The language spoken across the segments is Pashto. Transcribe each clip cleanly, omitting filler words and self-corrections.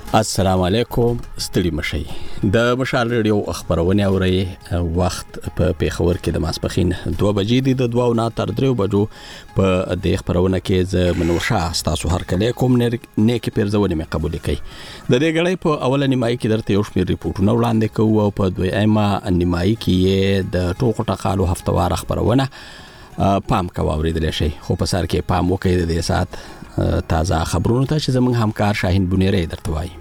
السلام علیکم ستړي مشي د مشال ریډیو خبرونه اوري وخت په پیښور کې د ماسپخین 2 بجې دي د 2 نه تر 3 بجو په د خبرونه کې ز منوشا تاسو هر کله کوم نه کې پیرځونه مې قبول کړي د دې غړې په اوله نیمایي کې درته یو شمېر ریپورتونه وړاندې کوو او په دویمه نیمایي کې د ټوکو ټقالو هفتوار خبرونه پام کوي شي خو په سر کې پام وکړي د دې سات تازه خبرونه ته چې زموږ همکار شاهین بنيري درته وایي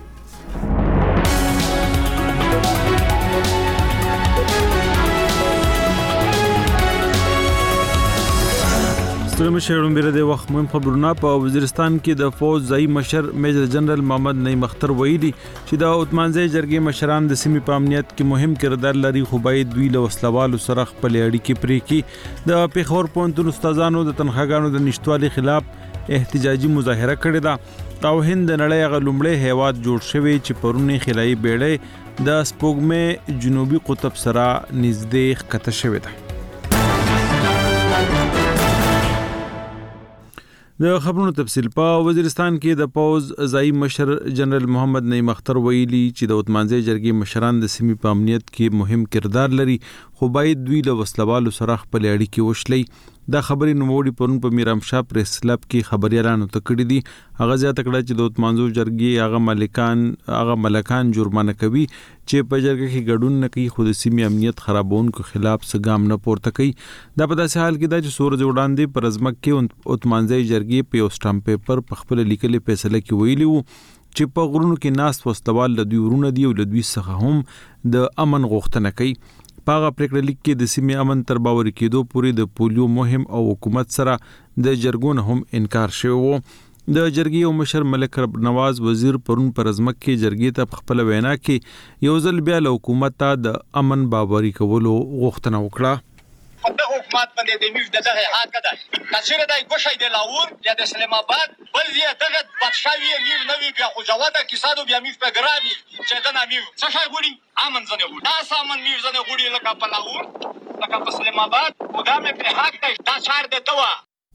ستړي شهرونو بیره د وخت مهم خبرونه په وزیرستان کې د فوج ځای مشر میجر جنرال محمد نعیم اختر ویلي چې د عثمانزي جرګې مشران د سیمې په امنیت کې مهم کردار لري خو باید دوی له وسلوالو سره خپل اړیکې پرې کړي د پیښور پوهنتون استادانو د تنخواګانو د نشټوالي خلاف احتجاجي مظاهره کړې ده او هند د نړۍ غو لومړی هیواد جوړ شوی چې پرونی خلای بیړۍ د سپوږمۍ جنوبي قطب سره نږدې ښکته شوې ده د خبرونو تفصیل په وزیرستان کې د پوز ځای مشر جنرال محمد نعیم اختر ویلي چې د عثمانزي جرګې مشران د سیمې په امنیت کې مهم کردار لري خو باید دوی له وسلوالو سره خپل اړیکې وشلي دا خبري نوموړي پرون په میرام شاه پریس کلب کې خبريالانو ته کړې دي هغه زیاته کړه چې د عثمانزو جرګې هغه ملکان جرمانه کوي چې په جرګه کې ګډون نه کوي خو د سیمې امنیت خرابونکو خلاف څه نه پورته کوي دا په داسې حال کې دا چې سورج وړاندې پر ازمک کې عثمانزي جرګې په سټامپ پیپر په خپل لیکلي فیصله کې ویلي وو چې په غرونو کې ناس وسلوال له دوی ورونه دی او له دوی څخه هم د امن غوښتنه کوي پاغه پریکړه لیک کې د سیمې امن تر باور کېدو پورې د پولیو مهم او حکومت سره د جرګون هم انکار شوی وو د جرګې او مشر ملک رب نواز وزیر پرون پر ازمک کې جرګې ته خپل وینا کې یو ځل بیا له حکومت ته د امن باوري کولو غوښتنه وکړه د حکومت باندې د میو دغه حق ده کچره دای ګوشای د لاور یا د اسلام آباد بل یې دغه بادشاہي میو نوې بیا خو جواده کیسادو بیا میو په ګرامي چې دا میو څه شي ګوري امن زنه ګوري دا سامان میو زنه ګوري لکه په لاور لکه په اسلام آباد خدامه په حق ده دا چار ده توا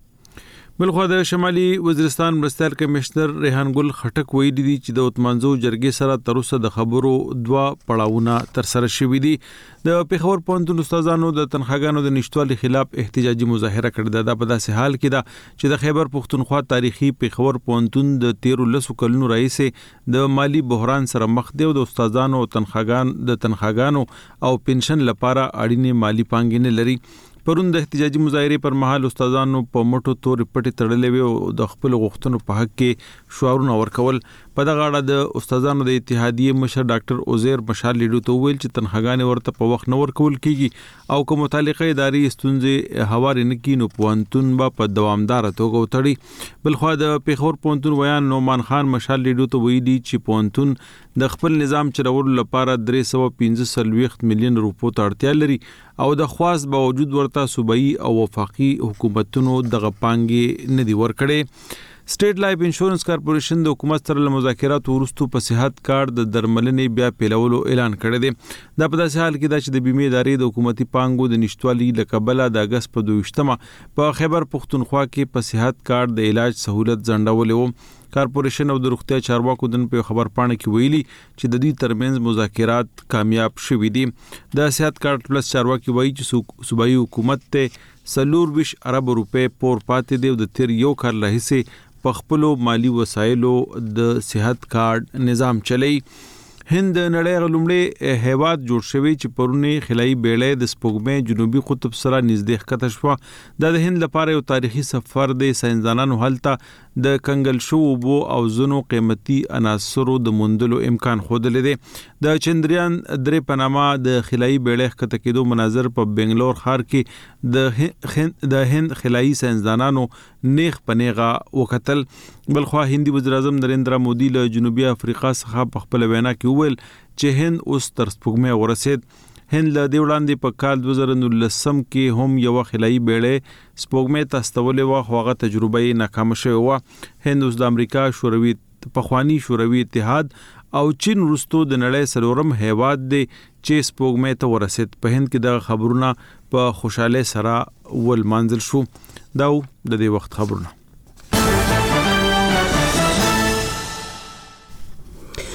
بلخو د شمالي وزیرستان مرستیال کمشنر ریحان ګل خټک ویلي دي چې د عثمانزو جرګې سره تر اوسه د خبرو 2 پړاوونه تر سره شوي دي د پیښور پوهنتون استادانو د تنخواګانو د نشټوالي خلاف احتجاجي مظاهره کړې ده په داسې حال کې ده چې د خیبر پښتونخوا تاریخي پیښور پوهنتون د 13 کلونو رئیس د مالی بحران سره مخ دی او د استادانو تنخواګانو او پنشن لپاره اړینې مالی پانګې نه لري پرون د احتجاجي مظاهره پر مهال استادانو په موټو تورې پټې تړلې وي او د خپل غوښتنو په حق کې شعارونه ورکول په دغه اړه د استادانو د اتحادیې مشر ډاکټر عزیر مشال لیډو ته ویل چې تنخواګانې ورته په وخت نه ورکول کیږي او کوم متعلقه ادارې ستونزې هوارې نه کینو پوهنتون به په دوامدار توګه وتړي بلخو د پیښور پوهنتون ویان نومان خان مشال لیډو ته ویلي چې پوهنتون د خپل نظام چلولو لپاره 315 مليون روپو ته اړتیا لري او د خواص باوجود ورته صوبایي او وفاقي حکومتونو دغه پانګې نه دی ورکړي سټیټ لایف انشورنس کارپوریشن د حکومت سره مذاکرات ورستو په صحت کارت د درملنې بیا پیلولو اعلان کړی دی دا په داسې حال کې دا چې د بیمې ادارې د حکومتي پانګو د نشټوالي لکبله د اگست په 22مه په خیبر پښتونخوا کې په صحت کارت د علاج سہولت ځنډولې و کارپوریشن او د روغتیا چارواکو دن په خبر پاڼه کې ویلي چې د دې ترمنځ مذاکرات کامیاب شوي دي د صحت کارت پلس چارواکي وایي چې صوبایي حکومت ته 24 ارب روپے پور پاتې دی او د تیر یو کال راهیسې په خپلو مالی وسایلو د صحت کارت نظام چلی هند نړۍ غو لومړی هیواد جوړ شوی چې پرونی خلای بیړۍ د سپوږمۍ جنوبي قطب سره نږدې ښکته شوه د هند لپاره یو تاریخي سفر دی ساينسدانانو هلته د کنګل شو بو او زنو قیمتي عناصرو د موندلو امکان خوده دی د چندریان درې پنامه د خلای بیړۍ ښکته کېدو مناظر په بنگلور ښار کې د هند خلای ساينسدانانو نیغ پنیغه وکتل بلخو هندي وزیر اعظم نریندرا مودي له جنوبي افریقا څخه په خپل وینا کې وویل چې هند اوس تر سپوږمۍ ورسید هند له دې وړاندې په کال 2019 کې هم یو خلای بیړۍ سپوږمۍ ته استولې و خو هغه تجربه یې ناکام شوه و هند اوس د امریکا شوروي پخوانی شوروي اتحاد او چین وروسته د نړۍ سلورم هیواد دی چې سپوږمۍ ته ورسید په هند کې د خبرونه په خوشاله سره ول منزل شو دا د دې وخت خبرونه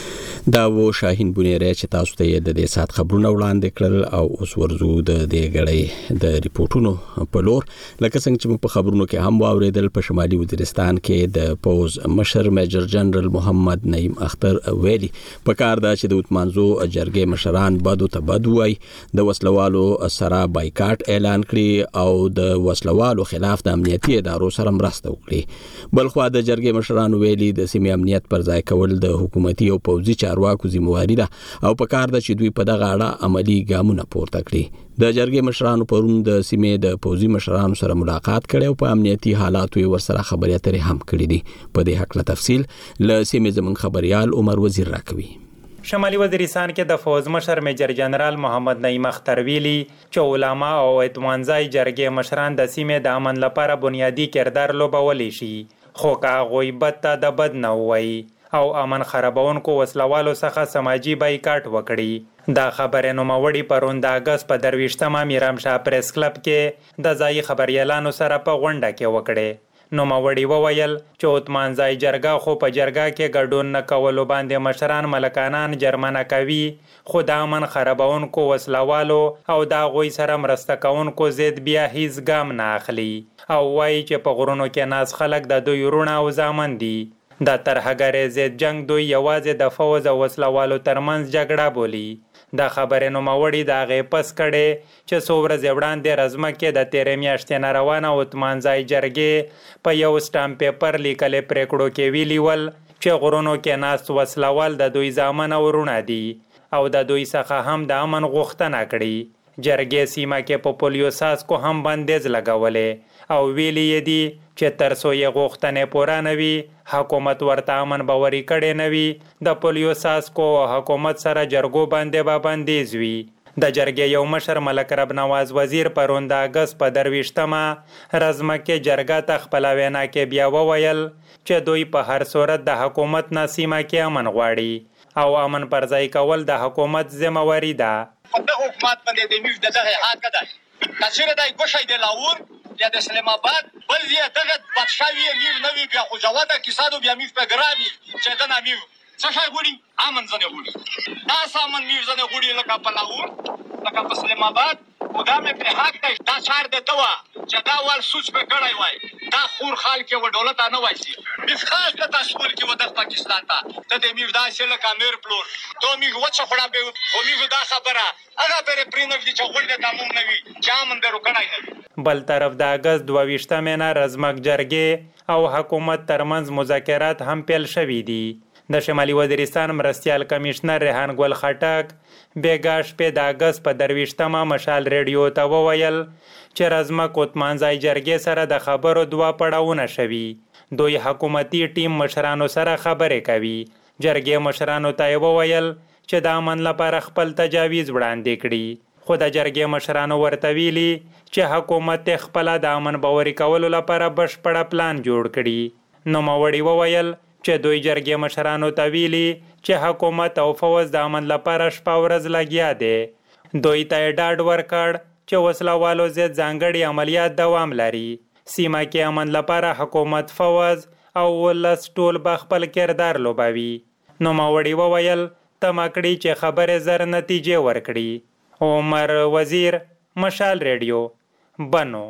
دا و شاهین بونیری چې تاسو ته د دې سات خبرونه وړاندې کړل او اوس ورزو د دې غړې د ریپورتونو په لور لکه څنګه چې په خبرونو کې هم واوریدل په شمالي وزیرستان کې د پوز مشر میجر جنرال محمد نعیم اختر ویلي په کار دا چې د وتمانزو جرګې مشران بدو ته بد وای د وسلوالو سره بایکاټ اعلان کړي او د وسلوالو خلاف د امنیتي ادارو سره مرسته وکړي بلخو د جرګې مشران ویلي د سیمې امنیت پر ځای کول د حکومتي او پوځي چارواکو ذمہواری ده او په کار ده چې دوی په دغه اړه عملی ګامونه پورته کړي د جرګې مشرانو پرون د سیمې د پوځي مشرانو سره ملاقات کړي او په امنیتي حالاتو ورسره خبرې اترې هم کړې دي په دې حق له تفصیل له سیمې زمون خبريال عمر وزیر راکوي شمالي وزیرستان کې د فوز مشر میجر جنرال محمد نعیم اختر ویلي چې علما او اتمانځای جرګې مشران د سیمې د امن لپاره بنیادی کردار لوبولی شي خو که غیبت ته د بد نه وایي او امن خرابونکو وسلوالو څخه سماجی بایکاټ وکړي دا خبره نوموړي پرون د اگست په 23 میرامشاه پریس کلب کې د ځای خبريالانو سره په غونډه کې وکړي نوموړي وویل چې عثمانځای جرګه خو په جرګه کې ګډون نه کولو باندې مشران ملکانان جرمنه کوي خو د امن خرابونکو وسلوالو او دا غوي سره مرسته کوونکو زید بیا هیڅ ګام نه اخلي او وایي چې په غرونو کې ناز خلک د دوی ورونه او ځامن دي د ترهګرې ضد جنگ دوی یوازې د فوز او وسلوالو ترمنځ جګړه بولي د خبرې نوموړي د هغې پس کړي چې څو ورځې وړاندې رزمه کې د تېرې میاشتې نه روانه عثمانځای جرګې په یو سټامپ پیپر لیکلې پریکړو کې ویلي ول چې غرونو کې ناست وسلوال د دوی زامن او ورونه دي او د دوی څخه هم د امن غوښتنه کړي جرګې سیمه کې په پولیو ساسکو هم بندیز لګولې او ویلي یې دي چې تر څو یې غوښتنې پوره نه وي حکومت ورته امن باوري کړی نه وي د پولیو ساسکو حکومت سره جرګو باندې به بندیز وي د جرګې یو مشر ملک رب نواز وزیر پرون د اگست په 23 رزمه کې جرګه ته خپله وینا کې بیا وویل چې دوی په هر صورت د حکومت نه سیمه کې امن غواړي او امن پر ځای کول د حکومت ذمہواری ده د حکومت باندې د میو دغه حق ده کچېره دای ګوشای د لاور یا د اسلام آباد بل یې دغه بادشاہي امیر نوی بیا خو جواده کیسادو بیا میو په ګرامي چې دا نامیو څه شي غوړي امن ځنه غوړي دا سامان میو ځنه غوړي لکه په لاور لکه په اسلام آباد او دا مې په حق ته دا چار د توا چې دا ول سوچ په کړای وای دا خور خال کې و دولت نه وایي بس خاص د تاسو کې و د پاکستان ته د میو دا چې لکه امیر پلور ته میو وڅ خړا به او میو دا خبره هغه پر پرینو چې غوړي د تموم نوي جامن درو کړای نه بل طرف د اگست 22 مینا رزمک جرګې او حکومت ترمنځ مذاکرات هم پیل شوي دي د شمالي وزیرستان مرستیال کمشنر ریحان ګل خټک بیګا شپې د اگست په 23 مشال ریډیو ته وویل چې رزمک عثمانځای جرګې سره د خبرو دوه پړاوونه شوي دوی حکومتي ټیم مشرانو سره خبرې کوي جرګې مشرانو ته وویل چې د امن لپاره خپل تجاویز وړاندې کړي خو د جرګې مشرانو ورته ویلي چې حکومت خپل د امن باوري کولو لپاره بشپړ پلان جوړ کړي نوموړي وویل چې دوی جرګې مشرانو ته ویلي چې حکومت او فوز د امن لپاره شپه ورځ لګیا دي دوی ته ډاډ ورکړ چې وسلوالو ضد ځانګړي عملیات دوام لري سیمه کې امن لپاره حکومت فوز او ولس ټول به خپل کردار لوبوي نوموړي وویل تمکړي چې خبره زر نتیجه ورکړي عمر وزیر مشال ریډیو بنو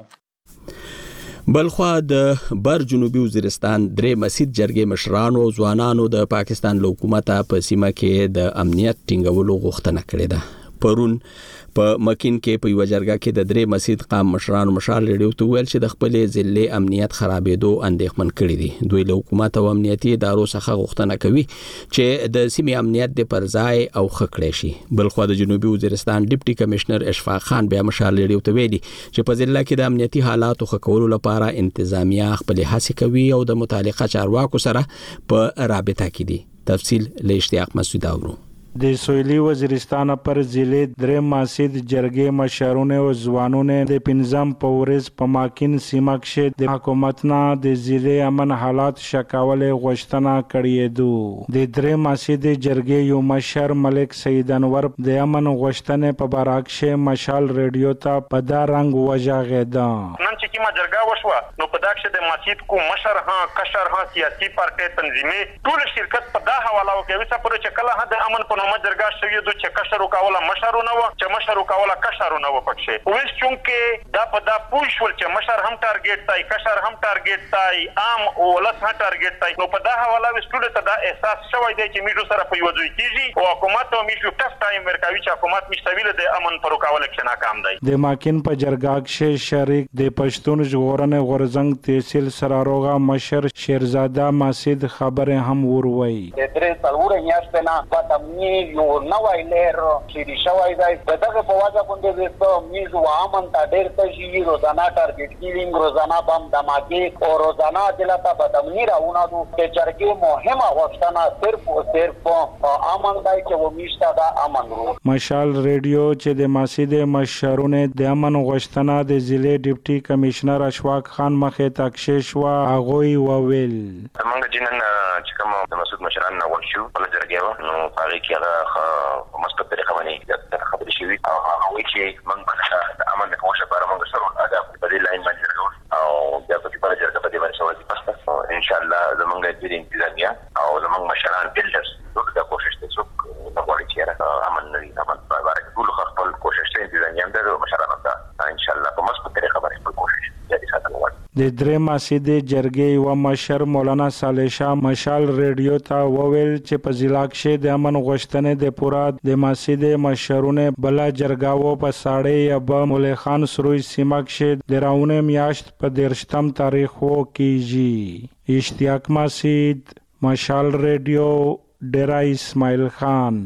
بلخوا د بر جنوبي وزیرستان درې مسجد جرګې مشرانو او ځوانانو د پاکستان له حکومت په سیمه کې د امنیت ټینګولو غوښتنه کړې ده پرون په مکین کې په یو جرګه کې د درې مسجد قام مشرانو مشال ریډیو ته ویل چې د خپل ضلع امنیت خرابېدو اندېښمن کړي دي دوی له حکومت او امنیتي ادارو څخه غوښتنه کوي چې د سیمې امنیت د پرځای او خکړې شي بلخوا د جنوبي وزیرستان ډیپټي کمشنر اشفاق خان بیا مشال ریډیو ته ویلي چې په ضلع کې د امنیتي حالاتو خکولو لپاره انتظامیه خپل هڅې کوي او د متعلقه چارواکو سره په رابطه کې دي تفصیل له اشتیاق مسعود اورو د سویلی وزیرستان پر ضلع درې مسجد جرګې مشرونه او ځوانونه د پنځم پورز په ماکین سیمه کې د حکومت نه د ضلع امن حالات شکاولې غوښتنه کړې ده د درې مسجد جرګې یو مشر ملک سید انور د امن غوښتنې په باره کې مشال ریډیو ته په دا رنګ وژغېده نن چې سیمه جرګه وشوه نو په دا کې د مسجد کو مشر کشر سیاسي پارټي تنظیمي ټول شرکت په دا حواله وکړي چې چې کله د امن په نوم جرګه شوی د چې کشر وکوله مشرونه و چې مشر وکوله کشرونه و پکې اوس چونکه دا په دا پوښول چې مشر هم ټارګټ تای کشر هم ټارګټ تای عام ولس هم ټارګټ تای نو په دا حواله وسټول ته دا احساس شوی دی چې میډو سره په یوځای کیږي او حکومت او میډو ټف ټایم ورکوي چې حکومت مستویل د امن پر وکاوله کې ناکام دی د ماکین په جرګه کې شریک د پښتون ژغورنې غورزنګ تحصیل سراروغا مشر شیرزاده مسجد خبره هم وروي درې څلور میاشتې نه پاتمنی یو نوای لهر چې شوی دی دغه په واجب باندې د میز و امن ته ډېر تشي روزانه ټارګټ کیلینګ روزانه بم دماکي او روزانه دلته پاتمنی راونه د جرګې مهمه وختنه صرف امن دی چې و میشته دا امن رو مشال ریډیو چې د مسجد مشرونه د امن غوښتنه د ضلع ډیپټي کمشنر اشواق خان مخه تکشش وا اغوي وویل موږ جنن چې کوم د مسجد مشران اول شو په جرګه نو هغه کې هغه مثبت طریقه باندې خبرې شوې او هغه چې موږ د امن د کوشش لپاره موږ سره ادب په دې لاین باندې او بیا په دې باندې جرګه په دې باندې شوې پسته ان شاء الله زمونږ د انتظامیه او زمونږ مشران بلډرز ټول دا کوشش کوي چې غواړي چې امن نوي امن په اړه ټول خپل کوشش کوي انتظامیه د مشرانو ته ان شاء الله په مثبت طریقه باندې خپل کوشش جاري ساتل غواړي د درې مسجد جرګې و مشر مولانا صالح شاه مشال ریډیو ته وویل چې په ضلع کې د امن غوښتنې د پورا د مسجد مشرونه بلا جرګاو په ساړې اب مولوی خان سروي سیمه کې د راونه میاشت په 13 تاریخو کېږي اشتیاق مسجد مشال ریډیو ډیرا اسماعیل خان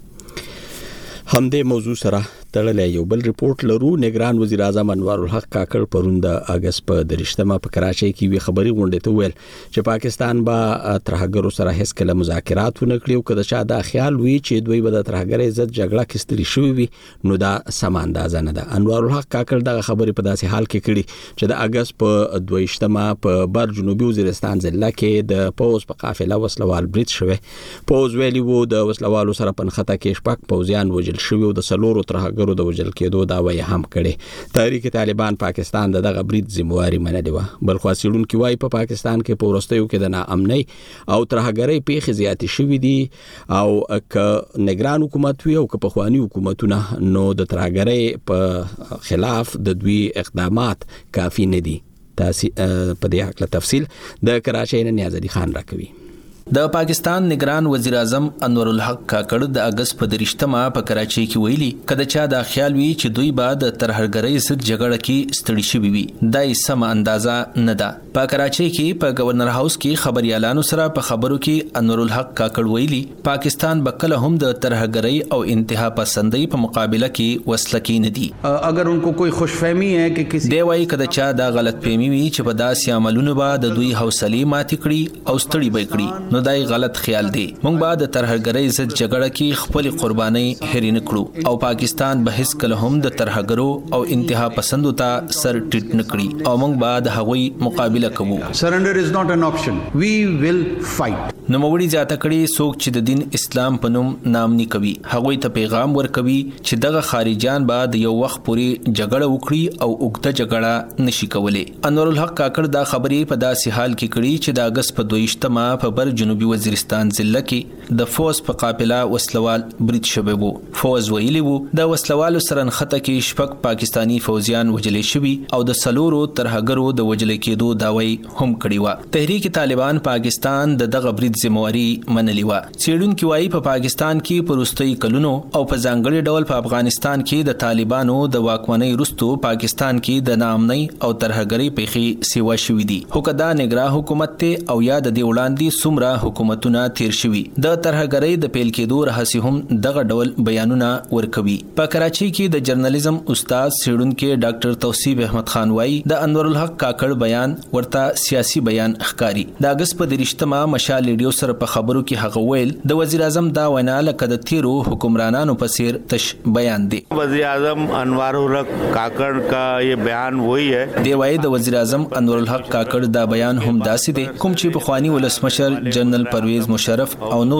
همدې موضوع سره تړلې یو بل ریپورت لرو نگران وزیر اعظم انوار الحق کاکړ پرون د اگست په 13مه په کراچۍ کې وی خبري غونډه ته ویل چې پاکستان با ترهګرو سره هیڅ کله مذاکرات ونه کړي او کله چې دا خیال وی چې دوی به د ترهګر عزت جګړه کې ستړي شوی وي نو دا سم اندازه نه ده انوار الحق کاکړ دغه خبري په داسې حال کې کړي چې د اگست په 22مه په بر جنوبي وزیرستان ضلع کې د پوز په قافله وسلوال برید شوه پوز ویلی وو د وسلوالو سره پنخته کې شپږ پوزیان وجل شوی او د سلورو ترهګرو د وجل کېدو دا وایي هم کړي تحریک طالبان پاکستان دغه برید ذمہواری منلې و بل خو سیلون کې وایي په پاکستان کې پورستیو کې د ناامنۍ او ترهګرۍ پیښې زیاتې شوې دي او ک نگران حکومت وي او ک په خواني حکومتونه نو د ترهګرۍ په خلاف د دوی اقدامات کافي نه دي تاسو په دې حق له تفصیل د کراچۍ نه نیاز علي خان راکوي د پاکستان نگران وزیر اعظم انور الحق کاکړ د اگست په 13مه په کراچۍ کې ویلي کله چې دا خیال وی چې دوی بعد ترهګرۍ ضد جګړه کې ستړي شوي وي دا سم اندازه نه ده په کراچۍ کې په گورنر هاوس کې خبريالانو سره په خبرو کې انور الحق کاکړ ویلي پاکستان بکله هم د ترهګرۍ او انتها پسندۍ په مقابله کې وسله کې نه دي اگر انکو کوئی خوشفهمی ہے کہ کسی دی وایي کله چې دا غلط فهمي وي چې په داسې عملونو به د دوی حوصله ماتي کړي او ستړي به کړي دای غلط خیال دی مونږ به د ترهګرۍ ضد جګړه کې خپل قرباني هرې نه کړو او پاکستان به هیڅ کله هم د ترهګرو او انتها پسندو ته سر ټیټ نه کړي او مونږ به د هغوی مقابله کوو سرندر از ناٹ ان آپشن وی ویل فایټ نو موړي ځاته کړي څوک چې د دین اسلام په نوم نامني کوي هغوی ته پیغام ورکوي چې دغه خارجيان به د یو وخت پورې جګړه وکړي او اوږده جګړه نشي کولای انور الحق کاکړ دا خبرې په داسې حال کې کړي چې د اگست په 22مه په بر جنوبي وزیرستان ضلع کې د فوز په قافله وسلوال برید شوی وو فوز ویلی وو د وسلوالو سره نخته کې شپږ پاکستانی فوجیان وجلې شوی او د سلورو ترهګرو د وجلې کېدو داوی هم کړی و تحریک طالبان پاکستان دغه برید ذمہواری منلی و چیرونکو وايي په پاکستان کې پروستي کلونو او په ځانګړي ډول په افغانستان کې د طالبانو د واکمنۍ وروسته پاکستان کې د ناامنۍ او ترهګرۍ پیښې سیوا شوې دي خو کدا نگران حکومت ته او یا د وړاندې سمرا حکومتونه تیر شوي د ترهګرۍ د پیل کېدو رهسي هم دغه ډول بیانونه ورکوي په کراچۍ کې د جرنالیزم استاد سیړونکو ډاکټر توصیف احمد خان وايي د انور الحق کاکړ بیان ورته سیاسي بیان ښکاری د اگست په 13مه مشال ریډیو سره په خبرو کې هغه ویل د وزیر اعظم دا وینا لکه د تیرو حکمرانانو په څیر تش بیان دی وزیر اعظم انور الحق کاکړ کا یہ بیان وہی ہے دی وايي د وزیر اعظم انور الحق کاکړ دا بیان هم داسې دی کوم چې په خواني ولسمشر جنرال پرویز مشرف او نورو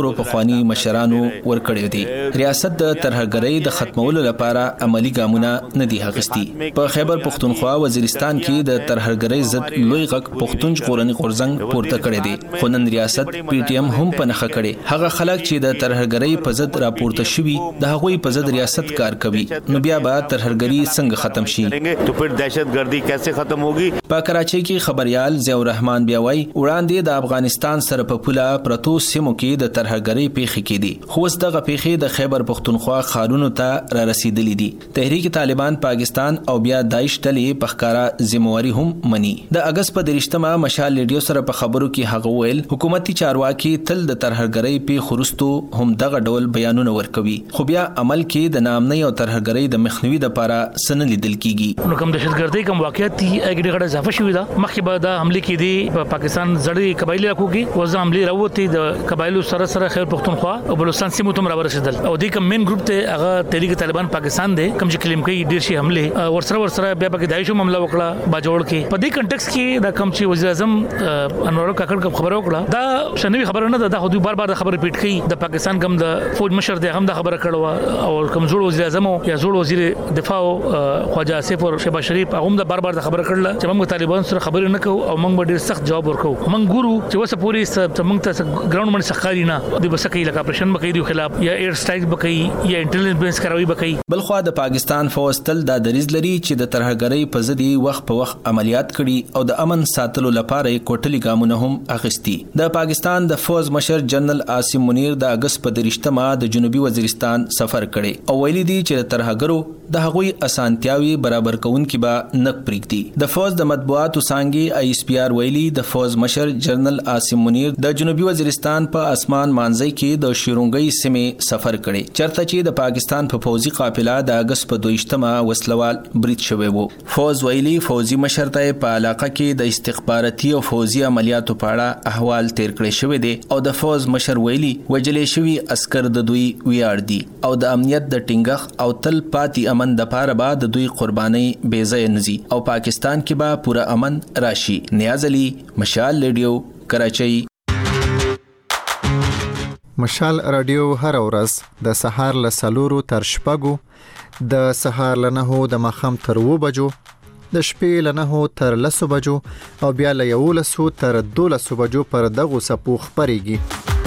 خبرو په خواني مشرانو ورکړی دی. ریاست د ترهګرۍ د ختمولو لپاره عملی ګامونه نه دي اخیستي. په خیبر پختونخوا وزیرستان کې د ترهګرۍ ضد لوی غږ پختون ژغورنې غورځنګ پورته کړی دی، خو نن ریاست پی ټی ایم هم په نخښه کړي. هغه خلک چې د ترهګرۍ په ضد راپورته شوي د هغوی په ضد ریاست کار کوي، نو بیا به ترهګرۍ څنګه ختم شي؟ تو پھر دہشتگردی کیسے ختم ہوگی؟ په کراچۍ کې خبريال ضیاء الرحمن بیا وایي وړاندې د افغانستان سره په پوله پرتو سیمو کې د ترهګرۍ پیښې کېدي، خو اوس دغه پیښې د خیبر پختونخوا ښارونو ته را رسیدلې دي. تحریک طالبان پاکستان او بیا داعش ډلې په ښکارا ذمہواري هم مني. د اگست په 23مه مشال ریډیو سره په خبرو کې هغه ویل حکومتي چارواکي تل د ترهګرۍ په خورستو هم دغه ډول بیانونه ورکوي، خو بیا عمل کې د نامنۍ او ترهګرۍ د مخنیوي لپاره سن لیدل کیږي. نو کوم دهشتګردۍ کوم واقعیت دي اګډه غړ اضافه شوې ده. مخکې به دا حمله کې دي په پاکستان زړې قبایلی علاقو کې وځه حمله راوتی د قبایلو سره خیر پختونخوا او بلوچستان سیمو ته راورسېدل، او دې کوم مین ګروپ ته هغه تحریک طالبان پاکستان دی کوم چې کلیم کوي ډیر شي حمله ورسره بیا پکې داعش هم حمله وکړه باجوړ کې. په دې کنټکس کې دا کوم چې وزیر اعظم انور کاکړ خبره وکړه دا شنوي خبره نه ده، دا خو بار خبره ریپیټ کوي. د پاکستان کوم د فوج مشر دی هم دا خبره کړو او کمزور وزیر اعظم یا زوړ وزیر دفاع خواجه آصف او شهباز شریف هغه د بار خبره کړل چې موږ طالبان سره خبرې نه کوو او موږ ډیر سخت جواب ورکو. موږ ګورو چې وسه پوری موږ ته ګراوند باندې سخاري نه دی، بس کوي لکه اپریشن بکې دی خلاف یا ایر سټرایک بکې یا انټيليجنس کاروي بکې. بلخو د پاکستان فوج تل د دریز لري چې د ترهګرۍ په ضد وخت په وخت عملیات کړي او د امن ساتلو لپاره کوټلي ګامونه هم اخیستي. د پاکستان د فوج مشر جنرال عاصم منیر د اگست په 23مه د جنوبي وزیرستان سفر کړي او ویلي دي چې ترهګرو د هغوی اسانتیاوي برابر کوونکې به نه پریږدي. د فوج د مطبوعاتو څانګې آی اس پی آر ویلي د فوج مشر جنرال عاصم منیر د جنوبي وزیرستان په اسمان مانځي کې د شیرونګي سیمې سفر کړي، چرته چې د پاکستان په فوجي قافله د اگست په 22مه وسلوال برید شوی وو. فوج ویلي فوجي مشر ته په علاقه کې د استخباراتي او فوجي عملیاتو په اړه احوال تیر کړی شوی دی او د فوج مشر ویلي وجلې شوی عسكر د دوی ویاړ دي او د امنیت د ټینګښ او تل پاتې امن د پاره به د دوی قرباني بې ځای نزي او پاکستان کې به پورا امن راشي. نیاز علي، مشال ریډیو، کراچۍ. مشال رادیو هر ورځ د سهار له 4 تر 6، د سهار له 9 د ماښام تر 2 بجو، د شپې له 9 تر 10 بجو او بیا له 11 تر 12 بجو پر دغه سپو خبريږي.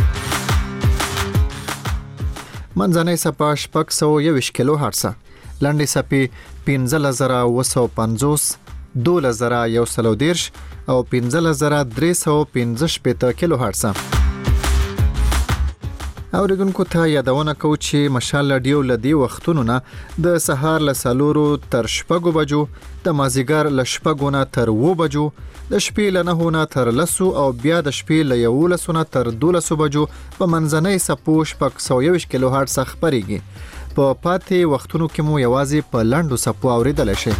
منځنۍ سپا 621 کیلو هرتز، لنډې سپې 15950، 12110 او 15315 کیلو هرتز. اوریدونکو ته یادونه کوم چې مشال رادیو لدی وختونو نه د سهار له 4 تر 6 بجو، د مازیګر له 6 نه تر 2 بجو، د شپې له 9 نه تر 10 او بیا د شپې له 11 نه تر 12 بجو په منځنۍ سپو 621 کیلو هرتز خبريږي. په پاتې وختونو کې مو یوازې په لاندو سپو اوریدل شي.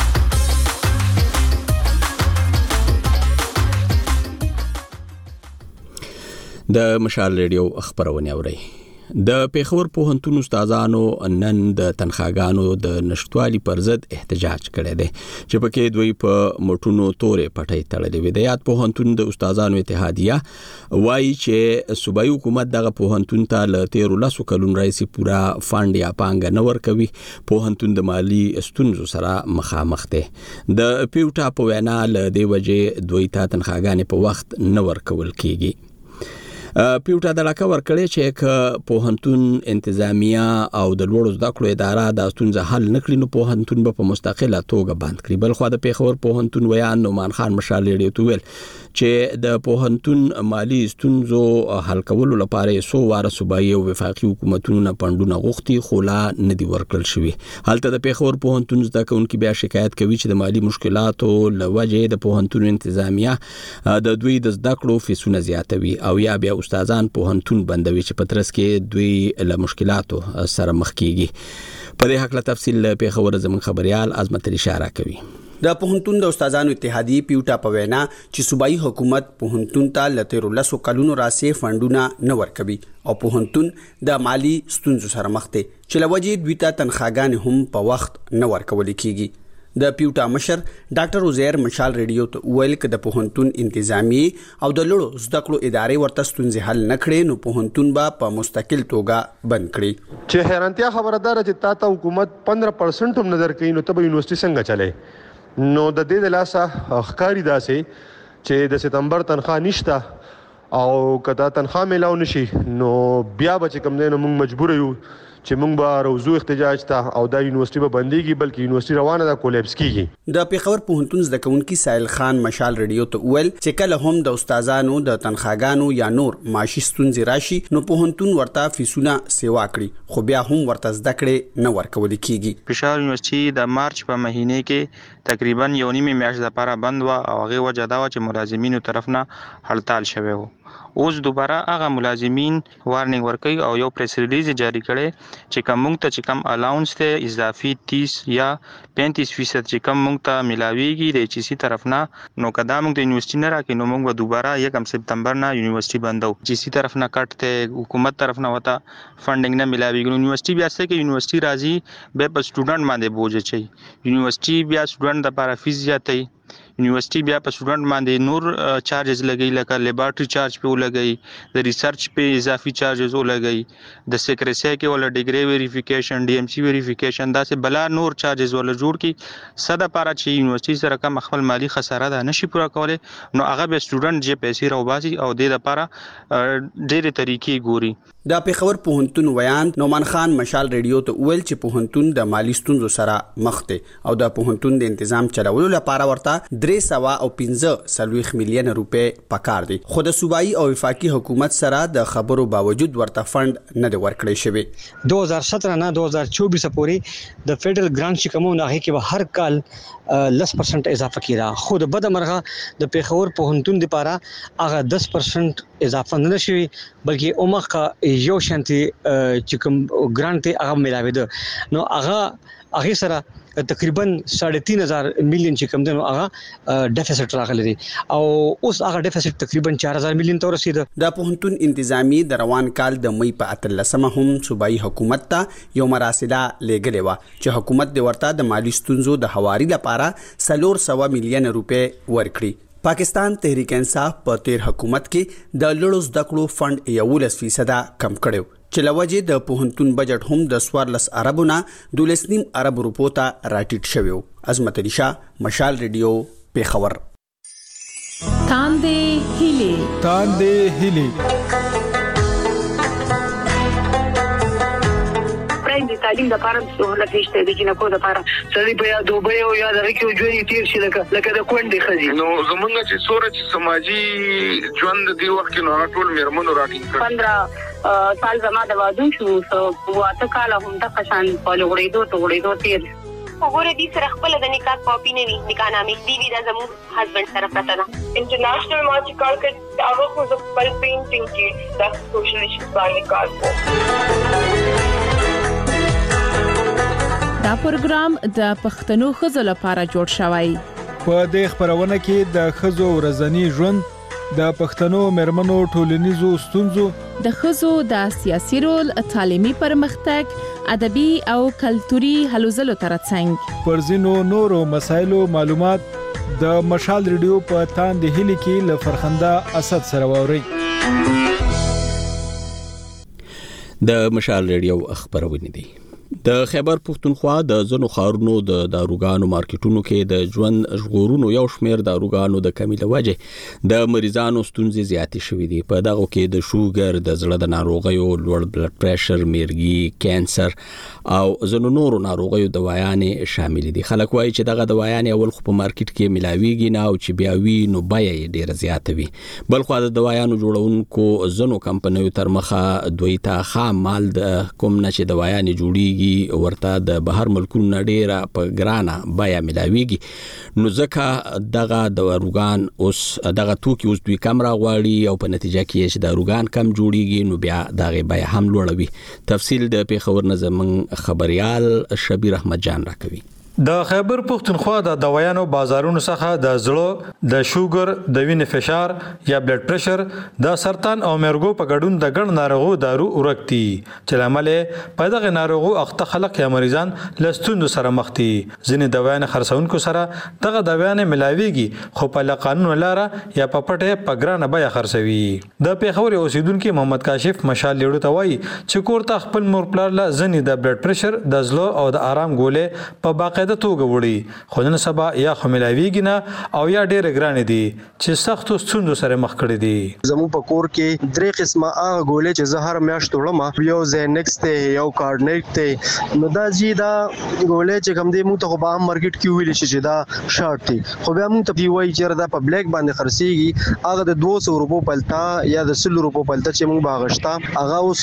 د مشال ریډیو خبرونه اوري. د پیښور پوهنتون استادانو نن د تنخواګانو د نشټوالي پر ضد احتجاج کړی دی چې پکې دوی په مټونو تورې پټۍ تړلې وي. د یاد پوهنتون د استادانو اتحادیه وایي چې صوبایي حکومت دغه پوهنتون ته له 13 کلونو راځي پورا فاند یا پانګه نه ورکوي. پوهنتون د مالی ستونزو سره مخامخ دی. د پیوټا په وینا له دې وجې دوی ته تنخواګانې په وخت نه ورکول کیږي. پیوټا د علاقه ورکړی چې پوهنتون انتظامیه او د لوړو زده کړو اداره د ستونزې حل نکړي نو پوهنتون به په مستقله توګه بند کړي. بل خو د پیښور پوهنتون ویان نومان خان مشال ریډیو ته ویل چې د پوهنتون مالی ستونزو حل کولو لپاره 100 واره صوبایي او وفاقي حکومتونو پندونه غوښتي خو لا نه دي ورکړل شوي. هلته د پیښور پوهنتون زده کوونکي بیا شکایت کوي چې د مالی مشکلاتو له وجې د پوهنتون انتظامیه د دوی د زده کړو فیسونه زیاتوي او یا بیا استادان پوهنتون بندوي چې په ترڅ کې دوی له مشکلاتو سره مخ کیږي. په دې حق له تفصیل پیښور زمون خبريال عظمت اشاره کوي. د پوهنتون د استادانو اتحادیه پیوټا په وینا چې صوبایي حکومت پوهنتون ته ل 13 کلونو راځي فندونه نه ورکوي او پوهنتون د مالی ستونزو سره مخ دی چې لوجې دوی ته تنخواګانې هم په وخت نه ورکول کیږي. د پیوټا مشر ډاکټر عزیر مشال ریډیو ته ویل ک د پوهنتون انتظامی او د لړو زده کړو ادارې ورته ستونزې حل نکړي نو پوهنتون به په مستقل توګه بند کړي. چې حیرانتیا خبردار چې تا حکومت 15% هم نظر کوي نو ته به یونیورسيټي څنګه چلے نو د دې د لاسه ښکاری داسې چې د سپتمبر تنخواه نشته او کدا تنخواه ملاو نشي نو بیا به کوم نه موږ مجبور یو چې موږ به روزو احتجاج ته او د یونیورسيټي به بنديږي بلکې یونیورسيټي روانه ده کولیپس کیږي. د پیښور پوهنتون زده کوونکي سایل خان مشال ریډیو ته ویل چې کله هم د استادانو د تنخواګانو یا نور معاشي ستونزې راشي نو پوهنتون ورته فیسونه سیوا کړي خو بیا هم ورته زده کړې نه ورکول کیږي. پیښور یونیورسيټي د مارچ په مهینه کې تقریبا یو نیمه میاشت لپاره بند و او هغه وجه دا و چې ملازمینو طرف نه هړتال شوی و. اوس دوباره هغه ملازمین وارنینګ ورکوي او یو پریس ریلیز جاری کړي چې کوم ته چې کم الاونس ته اضافي 30 یا 35% چې کم مونږ ته ملاويږي د ایچ سی طرف نه نو کدا مونږ د یونیورسيټي نه راکې نو مونږ دوباره 1 سپتمبر نه یونیورسيټي بندو ایچ سی طرف نه کټ ته حکومت طرف نه وتا فندینګ نه ملاويږي یونیورسيټي بیا څه کې یونیورسيټي راځي به په سټوډنټ باندې بوج چي یونیورسيټي بیا سټوډنټ لپاره فیس زیاتې یونیورسيټي بیا په سټوډنټ باندې نور چارجز لګي لکه لیبارټري چارج په لګي د ریسرچ په اضافي چارجز لګي د سیکریسي کې ول ډیګري ویریفیکیشن ډي ام سی ویریفیکیشن دا سه بلا نور چارجز ول جوړ کی صد لپاره چې یونیورسيټي سره کم خپل مالی خساره ده نشي پوره کوله نو هغه به سټوډنټ چې پیسې راوباسي او د لپاره ډېرې طریقې ګوري. د پیښور پوهنتون ویان نومان خان مشال ریډیو ته ویل چې پوهنتون د مالی ستونزو سره مخ دی او د پوهنتون د تنظیم چلولو لپاره ورته 315 میلیون روپے پکار دي خو د صوبایي او وفاقي حکومت سره د خبرو باوجود ورته فند نه دی ورکړی شوی. 2017 نه 2024 پورې د فدرل ګرانټ چې کومه نه کې به هر کال 10% اضافه کیږي خو د بده مرغه د پیښور پوهنتون لپاره هغه 10% اضافه نه شوی بلکې اومخه یو شانتي چې کوم ګرانټ هغه ملاوي ده نو هغه سره تقریبا 3.5 میلیون چې کوم دنو هغه ډیفیسټ راغلی او اوس هغه ډیفیسټ تقریبا 4000 میلیون ته رسیده. د پوهنتون انتظامی د روان کال د مې په 13مه هم صوبایي حکومت ته یو مراسله لګلې و چې حکومت د ورته د مالی ستونزو د حواري لپاره 400 میلیون روپے ورکړي. پاکستان تحریک انصاف په تیر حکومت کې د لړو زده کړو فند 11% کم کړو چې لوجه د پوهنتون بجټ هم د 14 اربونه 12.5 ارب روپو ته راټیټ شوی. عظمت علی شاه مشال ریډیو پیښور. تاندې هیلي د تعلیم لپاره سہولت نشته د جنکو لپاره سړي په یا دوبه او یا د کې ژوند تیر شي لکه د کونډې خزي نو زمونږ چې سورج سماجی ژوند دی وخت نو ټول میرمنو راټینګ 15 سال زما د وادو شو واته کال هم د قشان په لوړېدو تیر وګوره دې سره خپل د نکاح کاپی نه وي نکاح نامې دی وی د زمو هسبند سره پته ده انټرنیشنل مارچ کار کې هغه خو د خپل پینټینګ کې د سوشل ایشوز باندې کار کوي. دا پروګرام د پښتنو خزو لپاره جوړ شوی. په دې خبرونه کې د خزو ورځنی ژوند د پښتنو مرمنو ټولنیزو ستونزو د خزو د سیاسي رول تعلیمي پرمختګ ادبي او کلتوري هلو ځلو ترڅنګ پر ځینو نورو مسایلو معلومات د مشال ریډیو په تاندې هلي کې ل فرخنده اسد سره ووري. د مشال ریډیو خبرونه دي. د خیبر پختونخوا د زنو خارونو د داروګانو مارکیټونو کې د ژوند ژغورونو یو شمیر داروګانو د کمی لوجه د مریضانو ستونزې زیاتې شوې دي. په دغه کې د شوګر د زړه د ناروغیو لوړ بلډ پريشر میرګي کانسر او زنو نورو ناروغیو دوايانې شامل دي. خلک وایي چې دغه دوايانې اول خو په مارکیټ کې ملاويږي نه او چې بیا وی نو بیا یې ډیره زیاته وي. بل خو د دوايانو جوړونکو زنو کمپنیو تر مخه دوی ته خام مال د کوم نه چې دوايانې جوړي ورته د بهر ملکونو ډیره په ګرانه بیا ملاويږي نو ځکه دغه داروګان اوس دغه توکي اوس دوی کم راغواړي او په نتیجه کې چې داروګان کم جوړیږي نو بیا دغه بیا هم لوړوي. تفصیل د پیښور نظم خبريال شبیر احمد جان راکوي. د خیبر پښتونخوا د دوايانو بازارونو څخه د زړه د شوګر د وینې فشار یا بلډ پريشر د سرطان او مرګو په ګډون د ګڼ ناروغو دارو ورکتي چې لامل په دغه ناروغو اخته خلک یا مریضان لستوند سره مخ دي ځینې دوايان خرڅونکو سره دغه دوايان ملاويږي خو په قانون لاره یا په پټه په ګرانه بیا خرڅوي د پیښور اوسیدونکو محمد کاشف مشال لیړو ته وایي چې کور ته خپل مور پلار له ځینې د بلډ پريشر د زړه او د آرام ګولې په باقاعده توګه وړي خو نن سبا یا خملاویږي نه او یا ډېر ګران دي چې سختو ستوندو سره مخ کړي دي زمو په کور کې درې قسمه هغه ګولې چې زه هر میاشت وړم یو زینکس ته یو کارنیټ ته نو دا جی دا ګولې چې کوم دي موږ ته په عام مارکیټ کې ویل شي چې دا شارټ دي خو بیا موږ ته وایي چې دا په بلیک باندې خرڅيږي هغه د 200 روپو پلتا یا د 100 روپو پلتا چې موږ باغشتا هغه اوس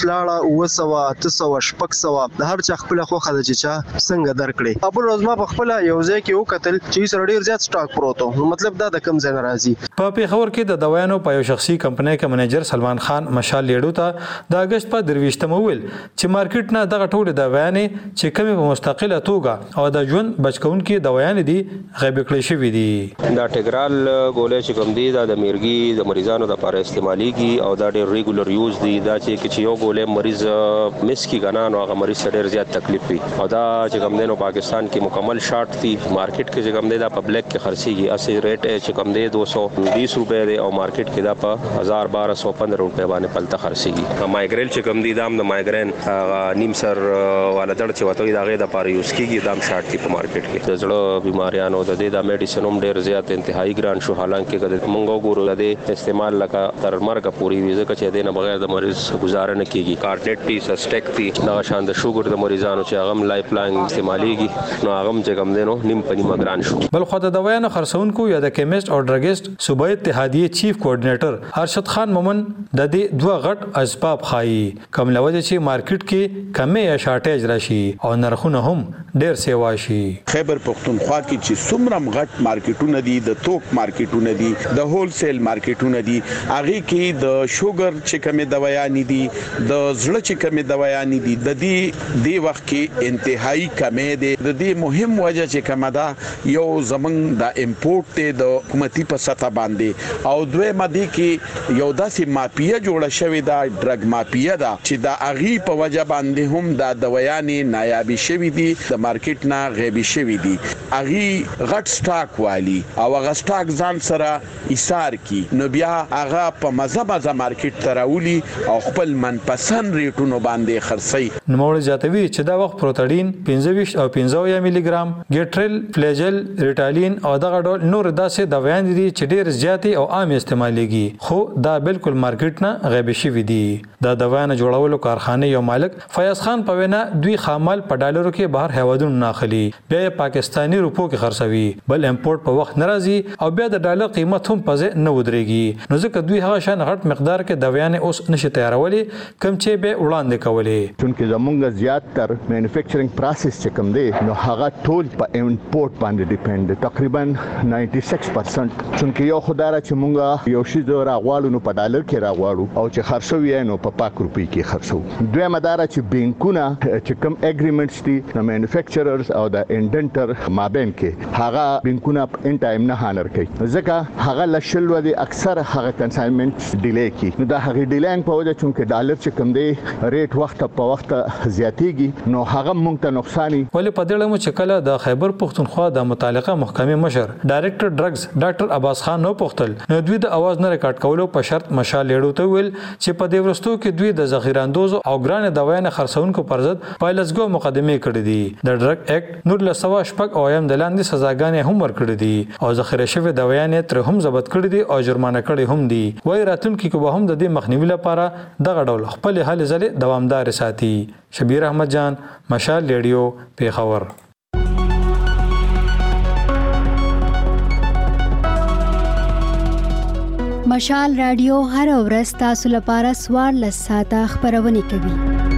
لاړه 900 800 د هر چا خپل خو خدای چې څنګه درکړي ابل روز ما په خپل یو ځای کې وکتل چې سره ډیر زیات سٹاک پروتو نو مطلب دا د کم ځای ناراضي په پیښور کې د دوايانو په یو شخصي کمپنۍ کې منیجر سلمان خان مشال لیړو ته د اگست په 23 ویل چې مارکیټ نه دغه ټول دوايانې چې کمی په مستقله توګه او د ژوند بچکونکو دوايانې دي غیب کړی شوې دي دا ټیګرال ګولې چې کوم دي دا د میرګي د مریضانو لپاره استعماليږي او دا ډیر ریګولر یوز دي دا چې یو ګولې مریض مس کی غنا نو هغه مریض ډیر زیات تکلیف وي او دا چې کوم دینو پاکستان کې مکمل شارټ تھی مارکیټ کې چې کوم دی دا پبلک کې خرڅيږي اسی ریټ چې کوم دی 220 روپے دی او مارکیټ کې دا په 1215 روپے باندې پلته خرڅيږي مایګریل چې کوم دی دام د مایګرین نیم سر والا دړ چې وته دا غي د پاره یوز کیږي دام شارټ تھی په مارکیټ کې د زړه بیماریانو د دې د میډیسن هم ډیر زیات انتهایی ګران شو حالانکه کله مونږ ګورو د استعمال لکه تر مرګ پوری ویزه چې د نه بغیر د مریض گزاره نه کیږي کارټنیټ تی سسټیک تی دا شان د شوګر د مریضانو چې هغه لایف لاین استعماليږي نو هغه چې کوم دینو نیم پنی مګران شو بل خو د دوايانو خرڅونکو یا د کیمست او ډرګست صوبایي اتحادیه چیف کوارډینیټر ارشد خان مومن د دې دوه غټ اسباب خایي کوم لوجه چې مارکیټ کې کمې یا شارټیج راشي او نرخونه هم ډیر سیوا شي خیبر پختونخوا کې چې څومره غټ مارکیټونه دي د توک مارکیټونه دي د هول سیل مارکیټونه دي هغه کې د شوګر چې کمې دوايانې دي د زړه چې کمې دوايانې دي د دې وخت کې انتهایی کمې دي د دې مهم وجه چې کومه دا یو زمنګ د امپورټ ته د حکومتي په سطح باندې او دوی مدي کې یو داسې مافیا جوړه شوې دا ډرګ مافیا دا چې دا اغي په وجه باندې هم د دوايانې نایابي شوې دي د مارکیټ نه غیبي شوې دي اغي غټ سٹاک والی او هغه سٹاک ځان سره ایثار کی نو بیا هغه په مزه مارکیټ تراولي او خپل منپسند ریټونو باندې خرڅي نوموړ جاتوي چې دا وخت پروتاډین 25 او 15 ملي ګرام ګټرل فلیجل ریټالین او دغه ډول نور داسې دوايان دي چې ډیر زیاتې او عام استعماليږي خو دا بالکل مارکیټ نه غیب شوی دي دا دوايان جوړولو کارخانه یو مالک فیاض خان په وینا دوی خامل په ډالرو کې بهر هوادونو ناخلي بیا پاکستانی روپو کې خرڅوي بل امپورټ په وخت ناراضي او بیا د ډالر قیمت هم پځه نه ودرېږي نو ځکه دوی هغه شان غټ مقدار کې دوايان اوس نشي تیارولي کم چې به وړاندې کولې چونکه زمونږ زیات تر مینوفیکچرینګ پروسس چې کوم دی نو هغه ټول په امپورټ باندې ډیپند تقریبا 96% چونکه یو خدای چې مونږ یو شی راغواړو نو په ډالر کې راغواړو او چې خرڅوي نو په پاک روپی کې خرڅو دوی مدار چې بانکونه چې کوم اګریمنټس دي نو مینوفیکچررز او د انډنټر مابین کې هغه بانکونه ان ټایم نه هانر کوي ځکه هغه لشل ودی اکثر هغه کنساینمنټ ډیلی کی نو دا هغه ډیلینګ په وجه چونکه ډالر چې کوم دی ریټ وخت په وخت زیاتیږي نو هغه مونږ ته نقصان ولې په دې لمو چې کله د خیبر پختونخوا د متعلقه محکمې مشر ډایریکټر ډرګز ډاکټر عباس خان نو پختل نو دوی د اواز نه ریکارډ کولو په شرط مشال لیړو ته ویل چې په دې ورستو کې دوی د ذخیره اندوز او ګران دوايان خرڅونکو پر ضد پایلسګو مقدمه کړې دي د ډرګ اکټ نور له سوا شپږ او یم د لاندې سزاګانې هم ورکړې دي او ذخیره شوی دوايان تر هم ضبط کړې دي او جرمانه کړې هم دي وای راتلونکي کې به هم د دې مخنیوي لپاره دغه ډول خپل حل ځلې دوامدار ساتي شبیر احمد جان مشال ریډیو پیښور مشال رادیو هر ورځ تاسو لپاره سوار لساته خبرونه کوي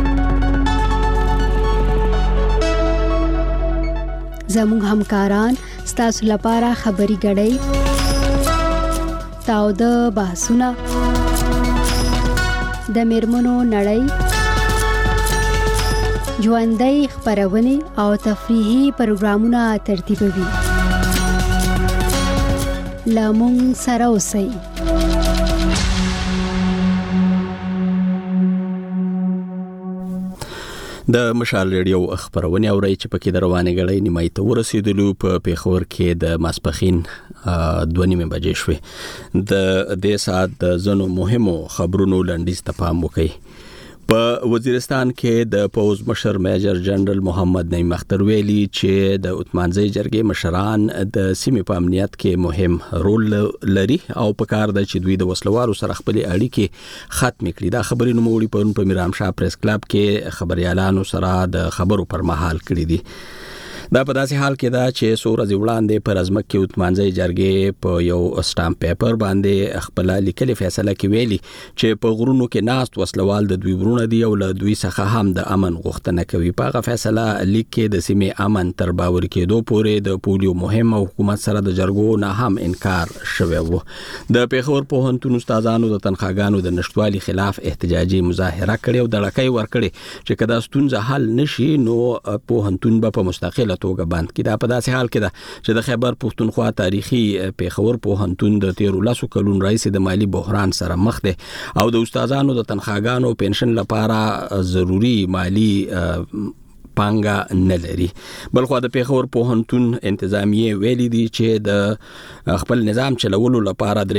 زموږ همکاران تاسو لپاره خبري غړي تاو د باسونه د میرمنو نړۍ ژوندۍ خبرونه او تفریحي پروګرامونه ترتیبوي. لامون سره اوسئ. د مشال ریډیو خبرونه اوري چې پکې د روانې غړې نیمای ته ورسېدلو په پیښور کې د ماسپخین 2:30 بجې شوې. د دې سات د زنو مهمو خبرونو لنډیز ته پام وکړئ. په وزیرستان کې د پوز مشر میجر جنرال محمد نعیم اختر ویلي چې د عثمانزۍ جرګې مشران د سیمې په امنیت کې مهم رول لري او په کار د چې دوی د وسلوارو سره خپل اړیکې ختم کړي. دا خبرې نوموړي په میرام شاه پریس کلب کې خبريالانو سره د خبرو پر مهال کړي دي. دا په داسې حال کې دا چې څو ورځې وړاندې پر ازمک کې عثمانزۍ جرګې په یو اسټامپ پیپر باندې خپل لیکلي فیصله کې ویلي چې په غرونو کې ناست وسلوال د دوی ورونه دي او له دوی څخه هم د امن غوښتنه کوي. په هغه فیصله لیک کې د سیمې امن تر باور کېدو پورې د پولیو مهم او حکومت سره د جرګو نه هم انکار شوی و. د پیښور پوهنتون استادانو د تنخواګانو د نشټوالي خلاف احتجاجي مظاهره کړې او د لړکۍ ورکړې چې کدا ستونزه حل نشي نو پوهنتون به په مستقله توګه بند کړي. دا په داسې حال کې ده چې د خیبر پښتونخوا تاریخي پیښور پوهنتون د 13 کلونو راهیسې د مالی بحران سره مخ دی او د استادانو د تنخواګانو پنشن لپاره ضروری مالی پانګه نه لري. بلخو د پیښور پوهنتون انتظامیه ویلي دي چې د خپل نظام چلولو لپاره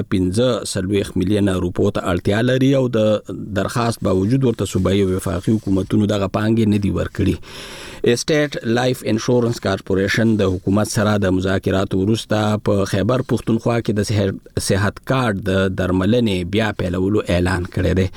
315 میلیون روپو ته اړتیا لري او د درخواست باوجود ورته صوبایي او وفاقي حکومتونو دغه پانګې نه دي ورکړي. اسټیټ لایف انشورنس کارپوریشن د حکومت سره د مذاکراتو وروسته په خیبر پښتونخوا کې د صحت کارت د درملنې بیا پیلولو اعلان کړی دی.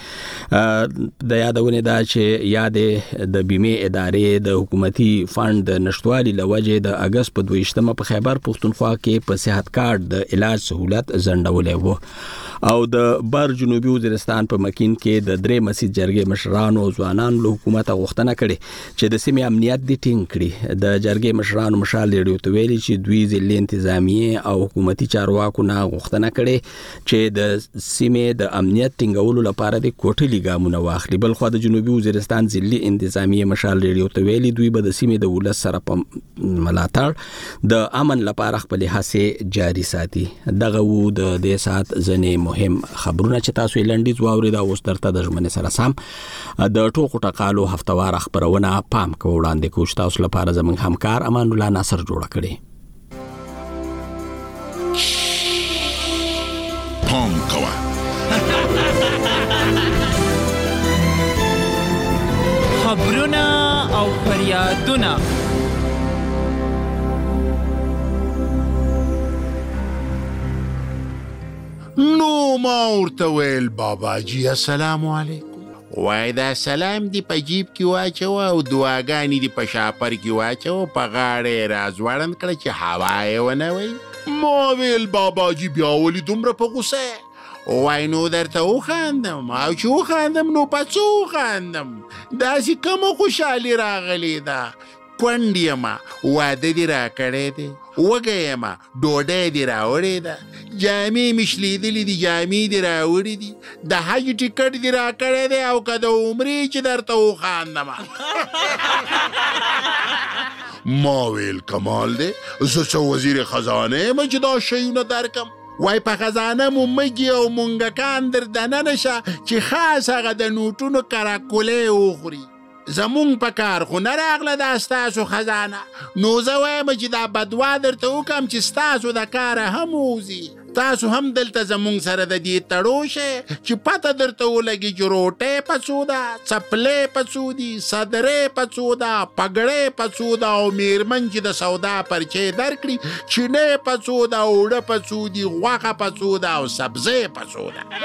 د یادونه ده چې یاد د بیمه ادارې د حکومتي فند د نشټوالي لوجه د اگست په 22 په خیبر پښتونخوا کې په صحت کارت د علاج سہولت زندولې وو او د بر جنوبي وزیرستان په مکین کې د درې مسجد جرګې مشرانو او ځوانانو له حکومت غوښتنه کړې چې د سیمې امنیت دي ټینګ کړي. د جرګې مشرانو مشال ریډیو ته ویلي چې دوی ځلې انتظامیه او حکومتي چارواکو نه غوښتنه کړې چې د سیمې د امنیت ټینګولو لپاره د کوټلي ګامونه واخلي. بل خو د جنوبي وزیرستان ځلې انتظامیه مشال ریډیو ته ویلي دوی به د سیمې د ولس سره په ملاتړ د امن لپاره خپل هڅې جاري ساتي. دغه وو د دې سات ځنې مهم خبرونه چې تاسو یې لنډیز واورید او اوس درته د ژمنې سره سم د ټوکو ټقالو هفتوار خبرونه پام کوو وړاندې کوو. تاسو لپاره زموږ همکار امان الله ناصر جوړ کړي. پام کوه خبرونه او فریادونه نو ما ورته ویل بابا جی السلام علیکم وای دا سلام دی په جیب کې واچوه او دعاګانې دی په شاپر کې واچوه په غاړه راځوړند کړه چې هوا یې ونه وی. ما ویل بابا جی بیا ولې دومره په غوسه وای نو درته وخاندم او چې وخاندم نو په څه وخاندم داسې کومه خوشحالي راغلی ده. کونډ یمه واده دې را کړی دی وږی یمه ډوډۍ دې راوړې ده جامې مې شلیدلې دي جامې دې راوړې دي د حج ټکټ دې را کړی دی او که د عمرې چې درته وخاندمه. ما ویل کمال دی زه څه وزیر خزانه یم چې دا شیونه درکم. وای په خزانه مو مږي او مونږکان در دننه شه چې خاص هغه د نوټونو کراکولې وخوري. زمونږ په کار خو نه راغله دا ستاسو خزانه نو زه وایم چې دا بدوا درته وکم چې ستاسو د کاره هم ووځي. تاسو هم دلته زمونږ سره د دې تړو شئ چې پته درته ولګي چې روټۍ په څو ده څپلۍ په څو دي صدرۍ په څو ده پګړۍ په څو ده او میرمن چې د سودا پرچې درکړي چینۍ په څو ده اوړه په څو دي غوښه په څو ده او سبزۍ په څو ده.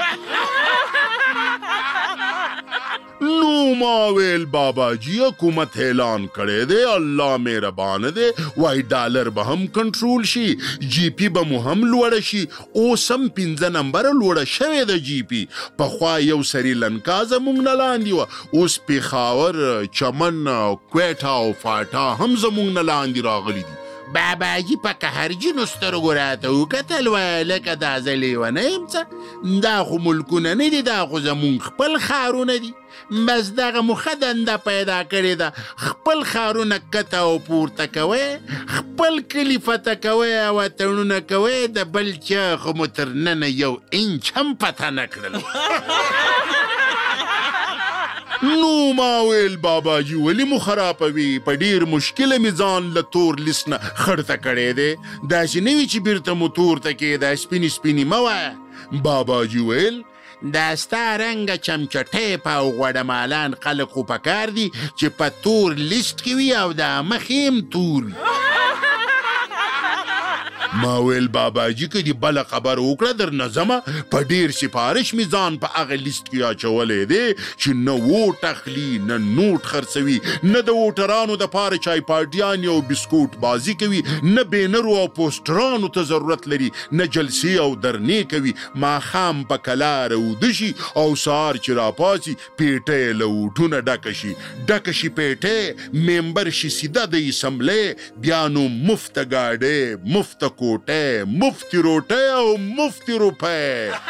نو ما ویل بابا جی حکومت اعلان کړی دی الله مهربان دی وای ډالر به هم کنټرول شي جی پی به مو هم لوړه شي. اوس هم 15 نمبر لوړه شوې ده جی پی. پخوا یو سریلنکا زمونږ نه لاندې وه اوس پیښاور چمن کویټه او فاټا هم زمونږ نه لاندې راغلي دي. باباجي په قهرجنو سترګو راته وکتل، ویل لکه دا زه لیونه یم څه؟ دا خو ملکونه نه دي، دا خو زمونږ خپل ښارونه دي. بس دغه مو ښه دنده پیدا کړې ده، خپل ښارونه کته او پورته کوئ، خپل کلي فتح کوئ او اتڼونه کوئ، د بل چا خو مو تر ننه یو انچ هم پته نه کړل. نو ما ویل باباجي ولې مو خرابوي؟ په ډېر مشکله مې ځان له تور لیست نه خړته کړی دی، داسې نه وي چې بیرته مو تور ته کېده، سپینې سپینې مه وایه. باباجي ویل دا ستا رنګه چمچټیپ او غوډمالان خلک خو پکار دي چې په تور لیست کې وي او دا مخې هم تور وي. ما ویل باباجي که دې بله خبر وکړه در نه ځمه، په ډېر سفارش مې ځان په هغه لیست کې اچولی دی چې نه ووټ اخلي، نه نوټ خرڅوي، نه د ووټرانو دپاره چای پارټیانې او بسکوټ بازي کوي، نه بینرو او پوسټرانو ته ضرورت لري، نه جلسې او درنې کوي. ماښام په کلاره وده شي او سهار چې راپاسي پیټه یې له ووټونه ډکه شي پیټه، ممبر شي سیده د اسمبلې، بیا نو مفته ګاډۍ، مفته کوټه، مفتی روټه او مفتی روپه.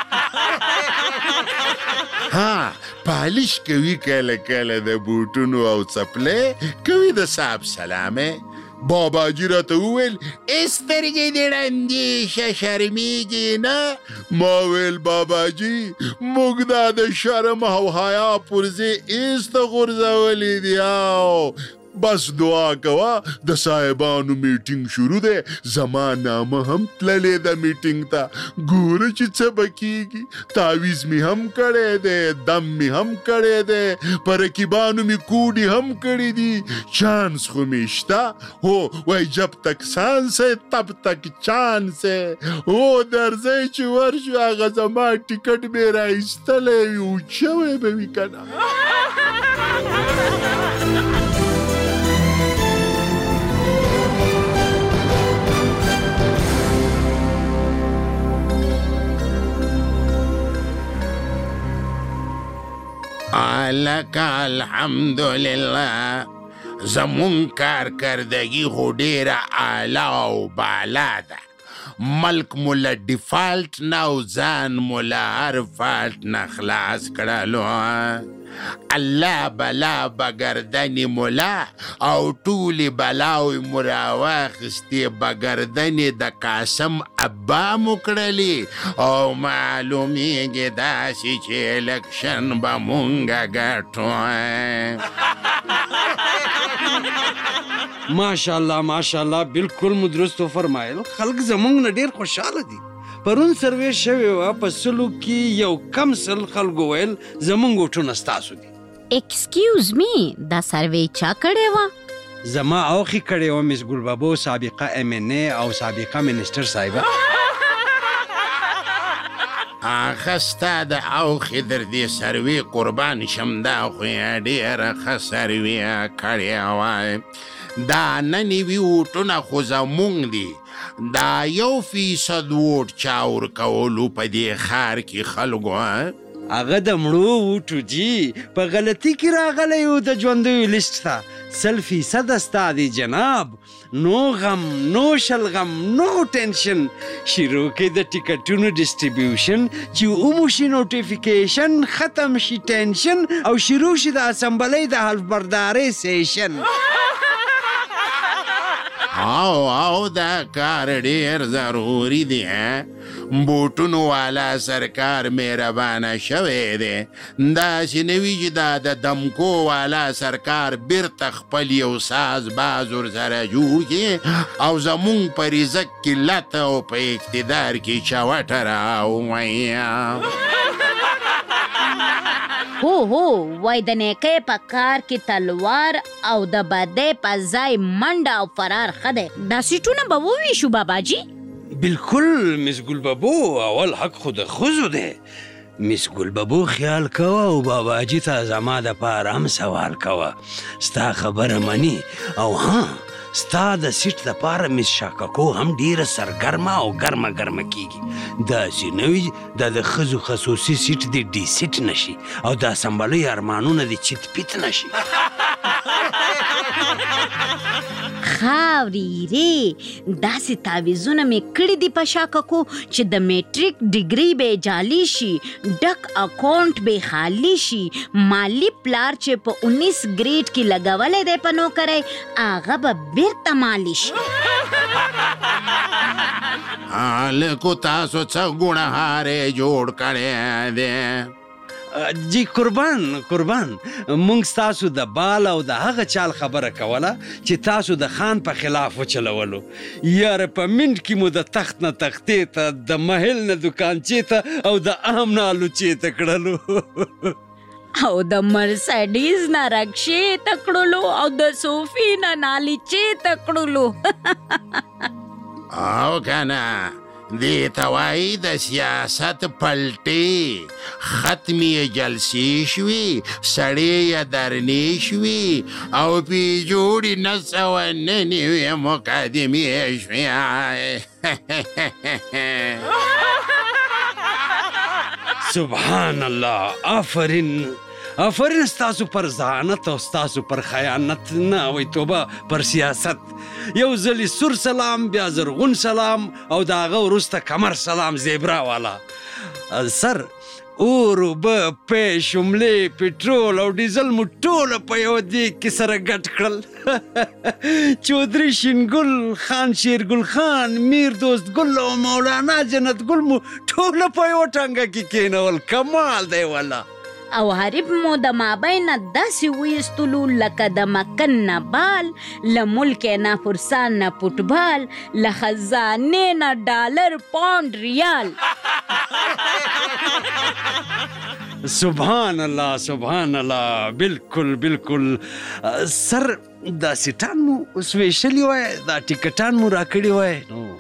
ها پالش کوي کله کله د بوټونو او څپلې، کوي د صاحب سلامه. باباجي راته وویل سترګې دې ړندې شه، شرمېږې نه؟ ما ویل باباجي موږ دا د شرم او حیا پرزې ایسته غورځولې دي، او بس دعا کوه د صاحبانو میټینګ شروع دی، زما نامه هم تللی ده میټینګ ته، ګوره چې څه به کېږي. تعویز مې هم کړی دی، دم مې هم کړی دی، په رقیبانو مې کوډې هم کړي دي، چانس خو مې شته. هو وای جب تک سانس ہے تب تک چانس ہے، هو درځئ چې ورشو هغه زما ټیکټ مې رایستلی وي، اوچوی به وي که نه. لکه الحمدلله زمون کارکردگی خو ډېره اعلی او بالا ده، ملک مو له ډیفالټ نه او ځان مو له هر فالټ نه خلاص کړلو. الله بلا بګردنې مولا او ټولې بلاوې مو راواخیستې، بګردنې د قاسم ابا مو کړلې، او معلومیږي داسې چې الکشن به مونږ ګټو. ماشاءالله ماشاءالله، بالکل مو درست فرمایل. خلک زمونږ نه ډېر خوشحاله دي. پرون سروې شوې وه، په سلو کې یو کم سل خلکو ویل زمونږ ووټونه ستاسو دي. ایکسکیوز می، دا سروې چا کړې وه؟ زما اوخې کړې وه، مس ګلبابو، سابقه MNA او سابقه منسټر صاحبه. آخه ستا د اوخې در دې سروې قربان شم، دا خو یې ډېره ښه سروې کړې وه. دا ننې وي ووټونه خو زمونږ دي، دا 1% ووټ چا ورکولو په دې ښار کې خلکو. هغه د مړو ووټو جي په غلطي کې راغلی و د ژوندیو لیست ته. 100% ستا دی جناب، نو غم، نو شلغم، نو ټینشن. شروع کې د ټیکټونو ډسټریبیوشن، چې وموشي نوټیفیکیشن، ختم شي ټینشن، او شروع شي د اسمبلۍ د حلف بردارۍ سیشن. او دا کار ډېر ضروري دی. بوټونو والا سرکار مهربانه شوی دی، داسې نه وي چې دا د دمکو والا سرکار بیرته خپل یو ساز باز ورسره جوړ کړي او زمونږ په رزق کې لته او په اقتدار کې چوټه راووایي. هو وای د نیکۍ په کار کې تلوار او د بدۍ په ځای منډه او فرار ښه دی. دا سیټونه به وویشو باباجي؟ بالکل مس ګلبابو، اول حق خو د ښځو دی. مس ګلبابو خیال کوه او باباجي ته زما دپاره هم سوال کوه. ستا خبره مني، او ها ستا د سیټ دپاره مس شاککو هم ډېره سرګرمه او ګرمه کیږي. داسې نه وي دا د ښځو خصوصي سیټ دې ډي سیټ نشي او د اسمبلۍ ارمانونه دې چیت پیت نشي. خاوري ری داسې تعویزونه مې کړي دي په شاککو چې د میټریک ډیګري به جعلي شي، ډک اکاونټ به خالی شي، مالی پلار چې په 19 ګریډ کې لګولی دی په نوکرۍ هغه به بیرته مالی شي. لکو تاسو څه ګنهارې جوړ کړی دی؟ جی قربان مونږ ستاسو د بال او د هغه چال خبره کوله چې تاسو د خان په خلاف وچلولو. یاره په منټ کې مو د تخت نه تختې ته، د محل نه دکانچې ته او د عام نه الوچې ته کړلو او د مرسډیز نه رکشې ته کړلو او د صوفي نه نالیچې ته کړلو. او کنه دې ته وایي د سیاست پلټې، ختمې جلسې شوي، سړې یا درنې شوي او پې جوړې 999 مقدمې شوي. سبحان الله، آفرین ستاسو پر ذهانت او ستاسو پر خیانت، نه وای توبه پر سیاست. یو ځلې سور سلام، بیا زرغون سلام او د هغه وروسته کمر سلام زیبرا والا. سر اور، اوبه، پی، شملې، پټرول او ډیزل مو ټوله په یو دیګ کې سره ګډ کړل. چودھری شینګل، خان شیرګل خان، میر دوست ګل او مولانا جنت ګل مو ټوله په یو ټنګه کې کېنول. کمال دی والا. او حریب مو د مابینه داسې ویستلو لکه د مکن نه بال، له ملک نه فرسان نه فوټبال، له خزانې نه ډالر پاونډ ریال. سبحان الله، بالکل. سر دا سیټان مو سویشلی وای، دا ټیکټان مو راکړي وای.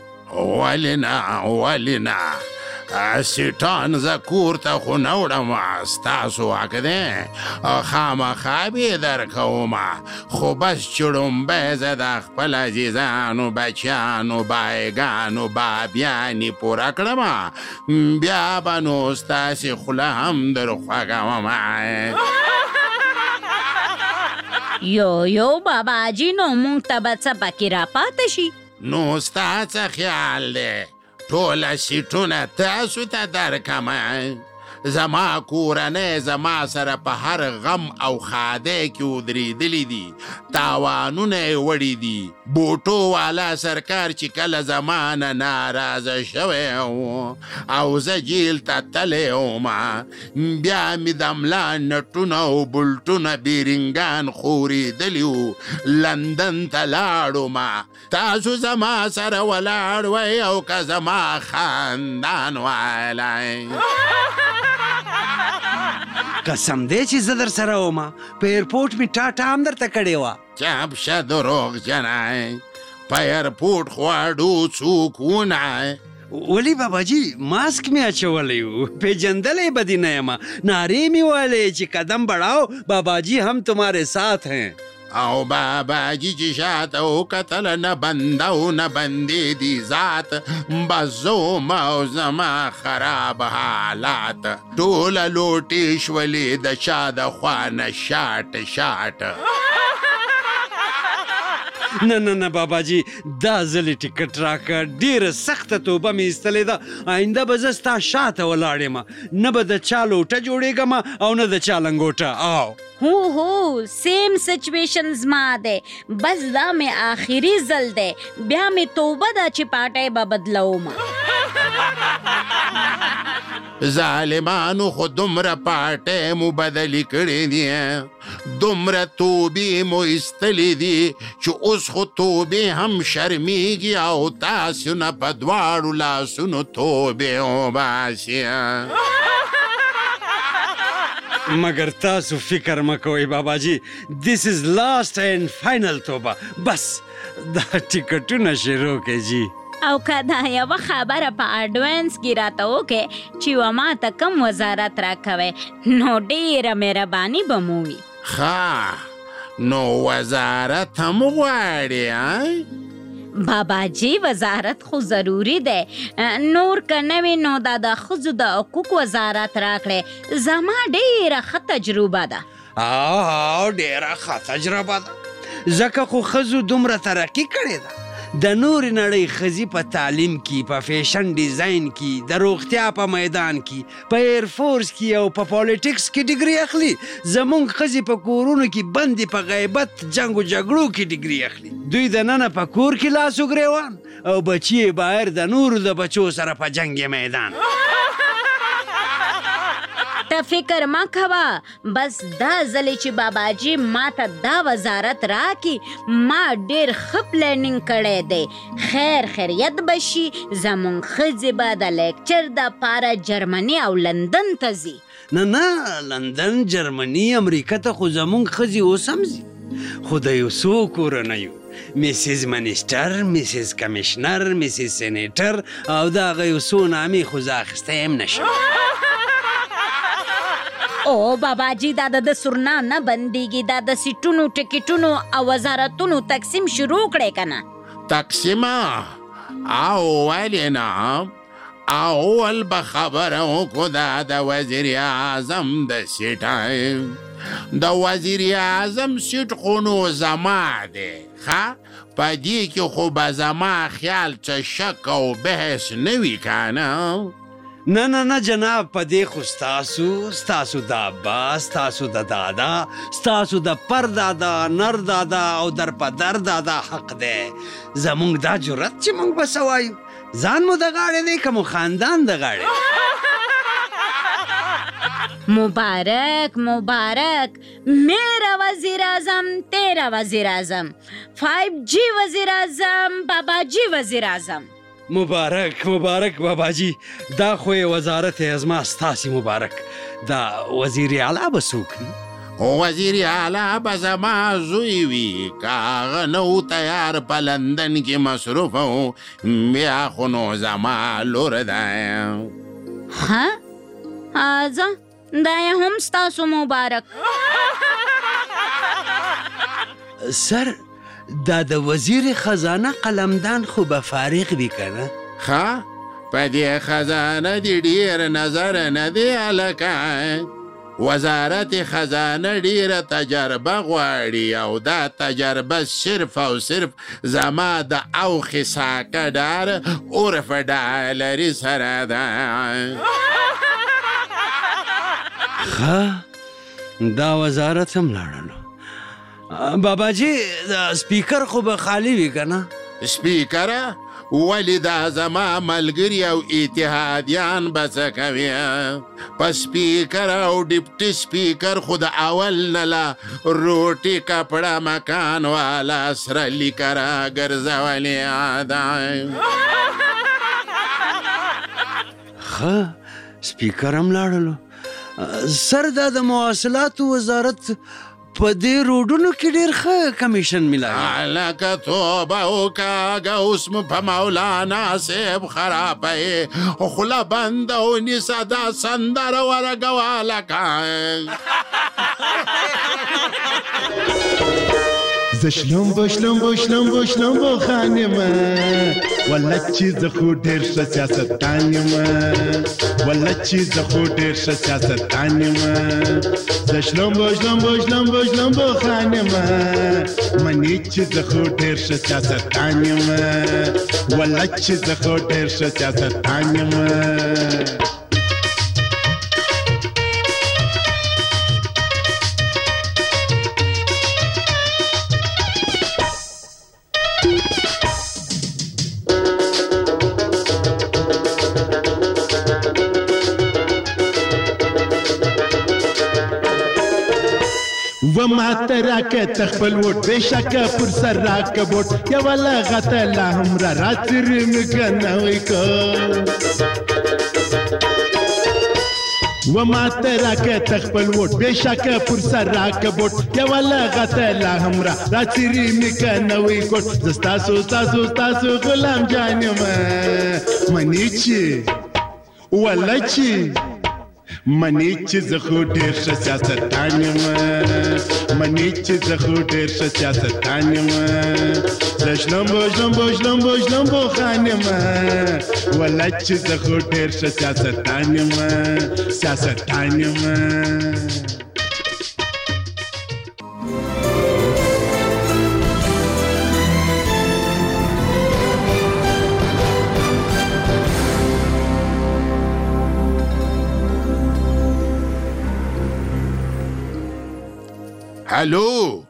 ولې نه سیټان زه کور ته خو نه وړم، ستاسو حق دی، خامخا به یې درکومه، خو بس چې ړومبی زه د خپل عزیزانو بچیانو بایګانو بابیانې پوره کړم، بیا به نو ستاسې خوله هم در خوږوم. یو باباجي نو مونږ ته به څه پکې راپاته شي؟ نو ستا څه خیال دی ټوله سیټونه تاسو ته درکمه؟ زما کورنۍ زما سره په هر غم او خادی کې ودرېدلي دي، تاوانونه یې وړي دي. بوټو والا سرکار چې کله زما نه ناراضه شوی او زه جیل ته تللی وم، بیا مې د ملا نټونه او بلټونه بیرنګان خورېدلي وو، لندن ته لاړم. تاسو زما سره ولاړ وی او که زما خاندان ولی. قسم دی چې زه در سره ومه، په ایرپورټ مې ټاټا هم درته کړې وه. چپ شه دروغ جنی، په ایرپورټ خواړو څوک ونی. ولی باباجي ماسک مې اچولی و، پیژندلی به دې نه یمه، نارې مې ویلې چې قدم بڑھاؤ باباجي هم تمہارے ساتھ ہیں. او باباجي چې شاته وکتل، نه بنده او نه بندې دي ذات، بس زوم او زما خراب حالات، ټوله لوټې شولې د چا د خوا نه شاټ. نه باباجي دا ځلې ټیکټ راکړه، ډېره سخته توبه مې ایستلې ده، آینده به زه ستا شاته ولاړ یم، نه به د چا لوټه جوړېږم او نه د چا لنګوټه. هو سیم سچویشن زما دی، بس دا مې آخري ځل دی، بیا مې توبه ده چې پاټی به بدلوم. ظالمانو خو دومره پاټی مو بدلې کړې دي، دومره توبې مو ایستلې دي چې اوس خو توبې هم شرمېږي او تاسو نه په دواړو لاسونو توبې وباسي. مگر تاسو فکر مکوئ باباجي، this is last and final توبه. بس دا ټیکټونه شروع کړئ جی. او که دا یوه خبره په اډوانس کې راته وکړې چې ما ته کم وزارت راکوئ نو ډېره مهرباني به مو وي. ښه نو وزارت هم غواړې؟ باباجي وزارت خو ضروري دی، نور که نه وي نو دا د ښځو د حقوق وزارت راکړې، زما ډېره ښه تجربه ده. ډېره ښه تجربه ده. ځکه خو ښځو دومره ترقي کړې ده. د نورې نړۍ ښځې په تعلیم کې، په فیشن ډیزاین کې، د روغتیا په میدان کې، په ایرفورس کې او په پالیټکس کې ډیګري اخلي. زمونږ ښځې په کورونو کې بندې په غیبت جنګ و جګړو کې ډیګري اخلي. دوی د ننه په کور کې لاس و ګریوان او بچي یې بهر د نورو د بچو سره په جنګ میدان. ته فکر ما کوه، بس دا ځلې چې باباجي ما ته دا وزارت راکي، ما ډېر ښه پلانینګ کړی دی. خیر خیریت به شي، زمونږ ښځې به د لیکچر دپاره جرمني او لندن ته ځي. نه لندن، جرمني، امریکا ته خو زمونږ ښځې اوس هم ځي، خو د یو څو کورنیو میسیز منیسټر، میسیز کمیشنر، میسیز سینیټر او د هغه یو څو نامې خو زه اخیستی هم نشم. او باباجي دا د سرنا نه بندیږي، دا د سیټونو ټکټونو او وزارتونو تقسیم شروع کړی که نه؟ تقسیمه او ولې نه؟ اول به خبره وکړو دا د وزیر اعظم د سیټ. د وزیر اعظم سیټ خو نو زما دی، ښه؟ په دې کې خو به زما خیال څه شک او بحث نه وي که نه؟ نه جناب، په دې خو ستاسو د ابا، ستاسو د دادا، ستاسو د پردادا، نر دادا او در پدر دادا حق دی. زمونږ دا جرأت چې مونږ به څه وایو، ځان مو د غاړې دی که مو خاندان د غاړې؟ مبارک میرا وزیر اعظم، تیرا وزیر اعظم، 5G وزیر اعظم، باباجی وزیر اعظم. مبارک باباجی، دا خو وزارت ازما ستاسي مبارک. دا وزیر اعلی به څوک وي؟ وزیر اعلی به زما زوی وي، که هغه نه و تیار په لندن کې مصروف و، بیا خو نو زما لور ده. ها؟ ځه دا یې هم ستاسو مبارک. سر، دا د وزیر خزانه قلمدان خو به فارغ وي که نه؟ ښه، په دې خزانه دې ډېر نظر نه دی هلکه. وزارت خزانه ډېره تجربه غواړي او دا تجربه صرف او صرف زما د اوښې ساکه ډار عرف ډالري سره ده. ښه، دا وزارت هم لاړلو. باباجی، دا سپیکر خو به خالی وي که نه؟ سپیکره؟ ولې دا زما ملګري او اتحادیان به څه کوي؟ په سپیکر او ډیپټي سپیکر خو د اول نه لا روټي کپړه مکان والا سره لیکه راګرځولې ده. ښه، سپیکر هم لاړلو. سر، دا د مواصلاتو وزارت په دې روډونو کې ډېر ښه کمیشن میلاوي. لکه توبه وکړه، اوس مو په مولانا صاحب خرابوي، خوله بنده ونیسه، دا سندره ورږوه لکه. زه شلومبو خانمه، والله چې زه خو ډېر ښه سیاستدان یم، والله چې زه خو ډېر ښه سیاستدان یم. زه شلومبو خانمه، منې چې زه خو ډېر ښه سیاستدان یم، والله چې زه خو ډېر ښه سیاستدان یم. وما تراکه تخپل وټ بشکه پر سر راکه بوټ یو لغته لا هم را راتر مکنه وای کو. وما تراکه تخپل وټ بشکه پر سر راکه بوټ یو لغته لا هم را راتر مکنه وای کو. زستاسو غلام جانم منی چی والله چی منی چې زه خو ډېر ښه سیاستدان یم، منی چې زه خو ډېر ښه سیاستدان یم. زه شلومبو خانم، والله چې زه خو ډېر ښه سیاستدان یم. الو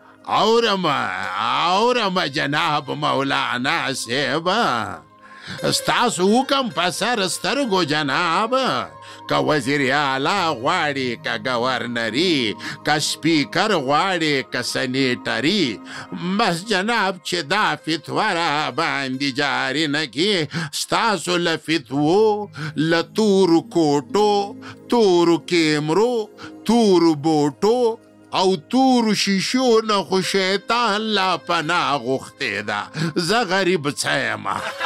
اورم جناب مولانا صاحب، ستاسو حکم په سر سترګو جناب. که وزیر اعلی غواړي، که گورنري، که سپیکر غواړي، که سنیټري، بس جناب چې دا فتوا را باندې جاري نه کي، ستاسو له فتوو، له تورو کوټو، تورو کیمرو، تورو بوټو او تورو شیشو نه خو شیطان لا پناه غوښتې ده. زه غریب څه یم.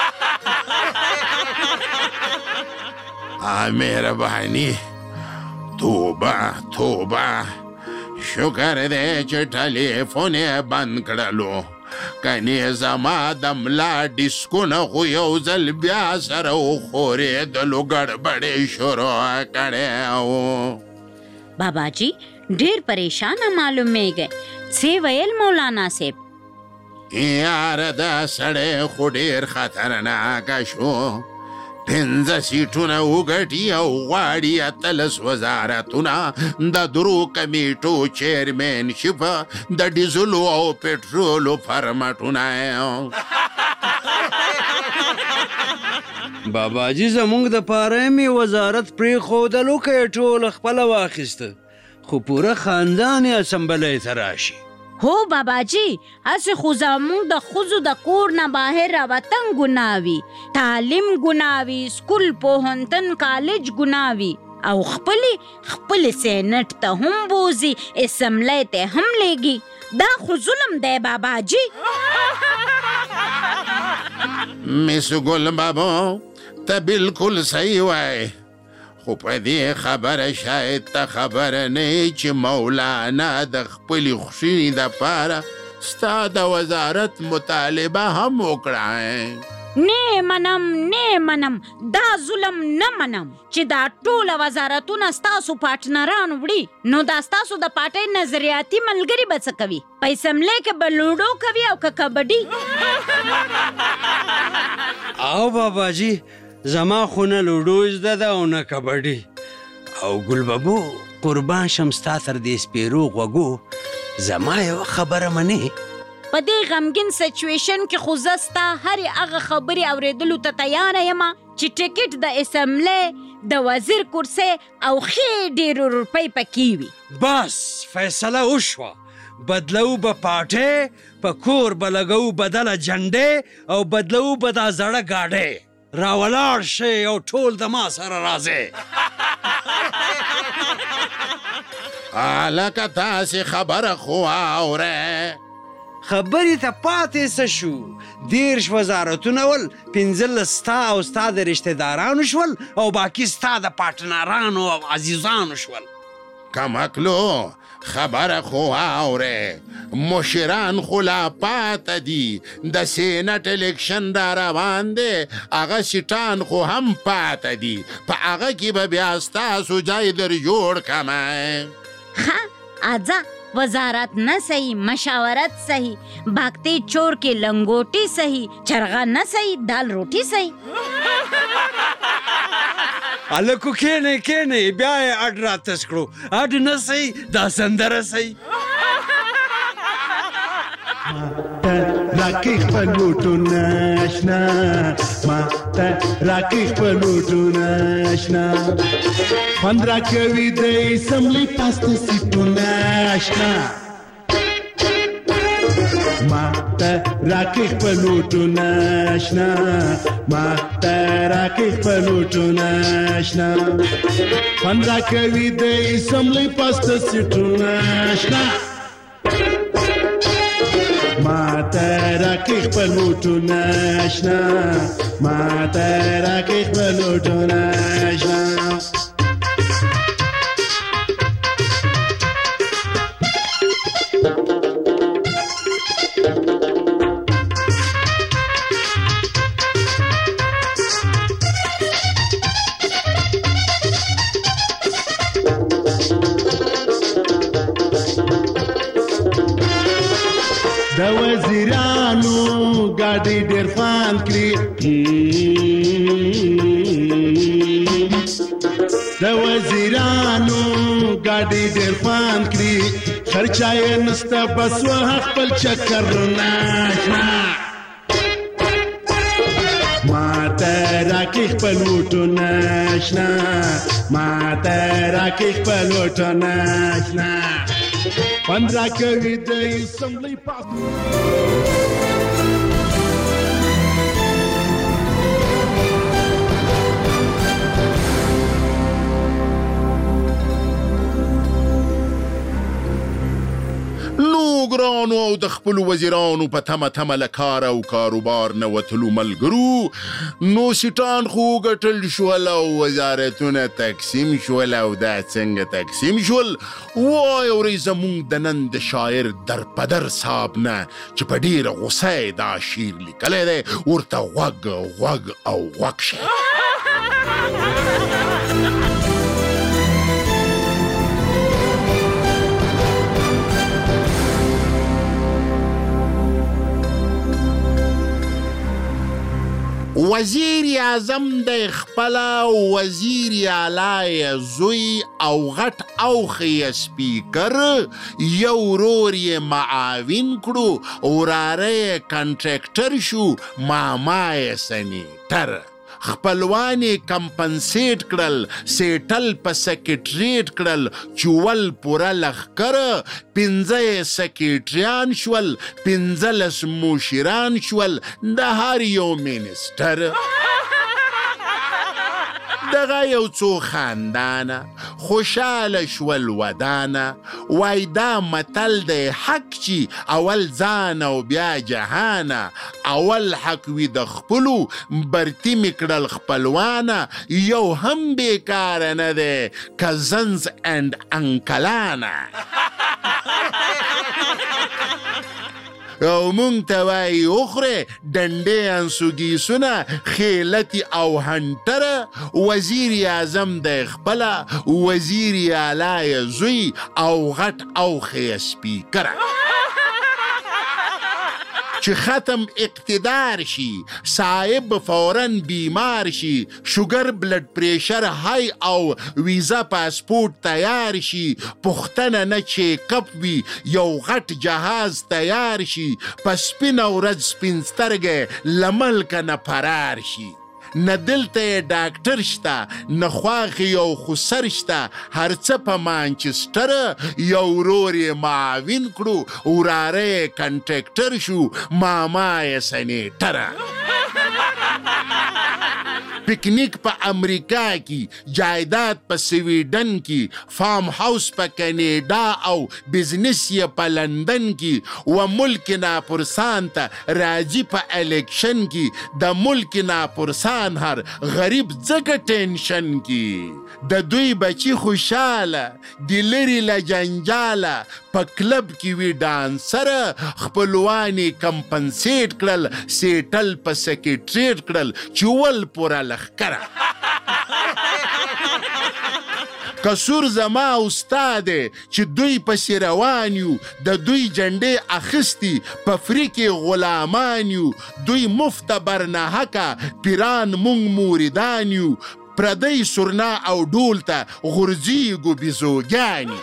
مهرباني، توبه شکر دی چې ټلیفون یې بند کړلو، کنې زما د ملا ډیسکونه خو یو ځل بیا سره وښورېدلو، ګډبډې شروع کړی و. بابا جی ډیر پریشانه معلومیږي. څه ویل مولانا صاحب؟ یاره دا سړی خو ډیر خطرناکه شو. 15 سیټونه وګټي او غواړي 13 وزارتونه، د درو کمیټو چیرمنشپ، د ډیزلو او پټرولو فرمټونه. بابا جی زمونږ د پاره می وزارت پرېښودلو که یې ټول خپله واخیسته، خو پوره خاندان یې اسمبلی ته راشي. هو بابا جی، هسې خو زمونږ د ښځو د کور نه بهر راوتن ګناه وي، تعلیم ګناه وي، سکول، پوهنتون، کالج ګناه وي، او خپلې سینټ ته هم بوزي، اسمبلی ته هم لیږي. دا خو ظلم دی بابا جی. مس ګل بابا ته بالکل صحیح وای، خو په دې خبره شاید ته خبره نه چې مولانا د خپلې خوښي دپاره ستا د وزارت مطالبه هم وکړه. نه منم، دا ظلم نه منم چې دا ټوله وزارتونه ستاسو پارټنران وړي، نو دا ستاسو د پارټۍ نظریاتي ملګري به څه کوي؟ په اسمبلی کې به لوډو کوي او که کبډي. او بابا جی زما خو نه لوډو زده ده او نه کبډي. او ګل بابو قربان شم ستا تر دې سپیرو غوږو، زما یوه خبره منې؟ په دې غمګین سچویشن کې خو زه ستا هرې هغه خبرې اورېدلو ته تیاره یم چې ټکټ د اسمبلی، د وزیر کرسۍ او ښې ډېرو روپۍ پکې وي. بس فیصله وشوه، بدلو به پاټې، په کور به لګو بدله جنډې، او بدلو به دا زړه ګاډۍ. راولاړ شئ او ټول د ما سره راځئ. هلکه تاسې خبره خو اورئ. خبرې ته پاتې څه شو؟ 10 وزارتونه ول، 15 ستا او ستا د رشته دارانو شول، او باقي ستا د پارټنرانو او عزیزانو شول. کمکلو خبره خو اورئ، مشران خو لا پاته دي، د سینټ الیکشن را روان دی، هغه سیټان خو هم پاته دي، په هغه کې به بیا ستاسو ځای در جوړ کمه. ښه اځه، وزارت نه صحیح، مشاورت صحیح، باغتی چور کې لنګوټي صحیح، چرغه نه صحیح، دال روټي صحیح. هلکو کښېنئ بیا یې اډ راتس کړو، اډ نه صحیح، دا سندره صحیح. راکې خپل ووټونه اشنا، ماته راکې خپل ووټونه اشنا، خوند راکوي د اسمبلۍ پاسته سیټونه اشنا، ماته راکې خپل ووټونه اشنا، ماته راکې خپل ووټونه اشنا، خوند راکوي د اسمبلۍ پاسته سیټونه اشنا، ماته راکې خپل ووټونه اشنا، ماته راکې خپل ووټونه اشنا. د وزیرانو ګاډي ډېر خوند کړي، د وزیرانو ګاډي ډېر خوند کړي، خرچا یې نسته بس و خپل چکر ناشنا ماته راکې خپل وټونه اشنا ماته راکې خپل وټونه اشنا خوند راکوي د اسمبلی پاس نو ګرانو او د خپلو وزیرانو په تمه له کار او کاروبار نه وتلو ملګرو نو سیټان خو ګټل شول او وزارتونه تقسیم شول او دا څنګه تقسیم شول وای اورئ زموږ د نن د شاعر درپدر صاحب نه چې په ډېره غوسه یې دا شعر لیکلی دی ورته غوږ او غوږ شه وزیر اعظم د خپله وزیر اعلی زوی او غټ اوښی سپیکر یو ورور یې معاون کړو وراره یې کنټرکټر شو ماما یې سنیټر خپلوان یې کمپنسیټ کړل سیټل په سیکریټریټ کړل چول پوره لښکر 15 سیکریټریان شول 15 مشیران شول د هر یو منسټر دغه یو څو خاندانه خوشحاله شول ودانه وای دا متل دی حق چې اول ځان او بیا جهانه اول حق وي د خپلو برتی مې کړل خپلوانه یو هم بیکاره نه دی کزنز اند انکلانه او مونږ ته وایي اخره ډنډې انسوګیسونه خیلتي او هنټره وزیر اعظم د خپله وزیر اعلی زوی او غټ اوښی سپیکره چې ختم اقتدار شي صاحب فوراً بیمار شي شوګر بلډ پریشر های او ویزا پاسپورت تیار شي پختنه نه چیکپ وي یو غټ جهاز تیار شي په سپینه ورځ سپین سترګی له ملکه نه فرار شي نه دلته یې ډاکټر شته نه خواښې یو خسر شته هر څه په مانچسټر یو ورور یې معاون کړو وراره یې کنټرکټر شو ماما یې سنیټره پکنیک په امریکا کې جایداد په سویډن کې فارم هاوس په کینیډا او بزنس یې په لندن کې و ملک ناپرسان ته راځي په الیکشن کې د ملک ناپرسان هر غریب ځکه ټینشن کې د دوی بچی خوشاله د لرې له جنجاله په کلب کې وي ډانسره خپلوان یې کمپنسیټ کړل سیټل په سیکریټریټ کړل چول پوره لښکره قصور زما استاد چې دوی پسې روان یو د دوی جنډې اخیستي په فری کې غلامان یو دوی مفته برناحقه پیران مونږ موریدان یو پردی سرنا او ډول ته غورځېږو بیزوګانې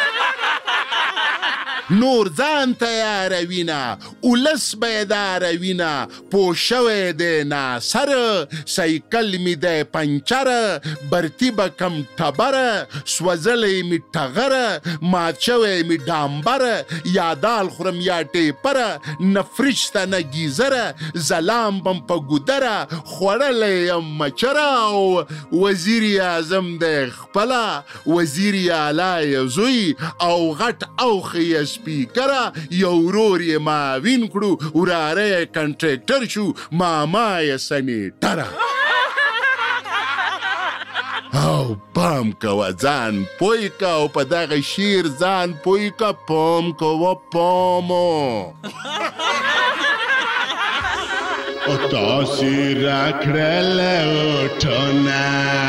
نور ځان تیاروینه اولس بیداروینه پوه شوی دی ناصر سایکل می دی پنچره برتی به کم ټبره سوځلی می ټغره مات شوی می ډامبره یا دال خورم یا ټیپره نه فریج ته نه ګیزره زلام بم په ګودره خوړلی یم مچره او وزیر اعظم دی خپله وزیر اعلی زوی او غټ اوښی سپیکره یو ورور یې معاون کړو وراره یې کنټرکټر شو ماما یې سنیټره او پام کوه ځان پوی که او په دغه شعر ځان پوی که پام کوه پامو او تاسې راکړل اوټونه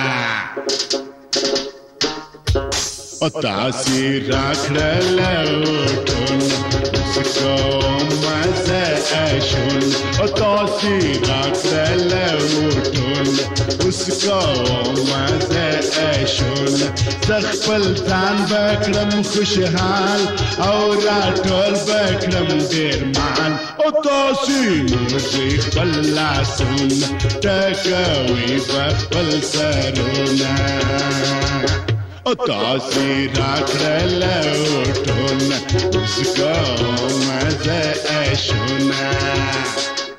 او تاسې راکړل اوټونه اوس کومه زه اشون او تاسې راکړل اوټونه اوس مسکو مزه اشون زخپل ځان بکړم خوشحال او راټول بکړم ډیر مال او تاسو موږ خپل لاسونه ټکوي بخپل سرونه او تاسو راکړل ټول مسکو مزه اشونه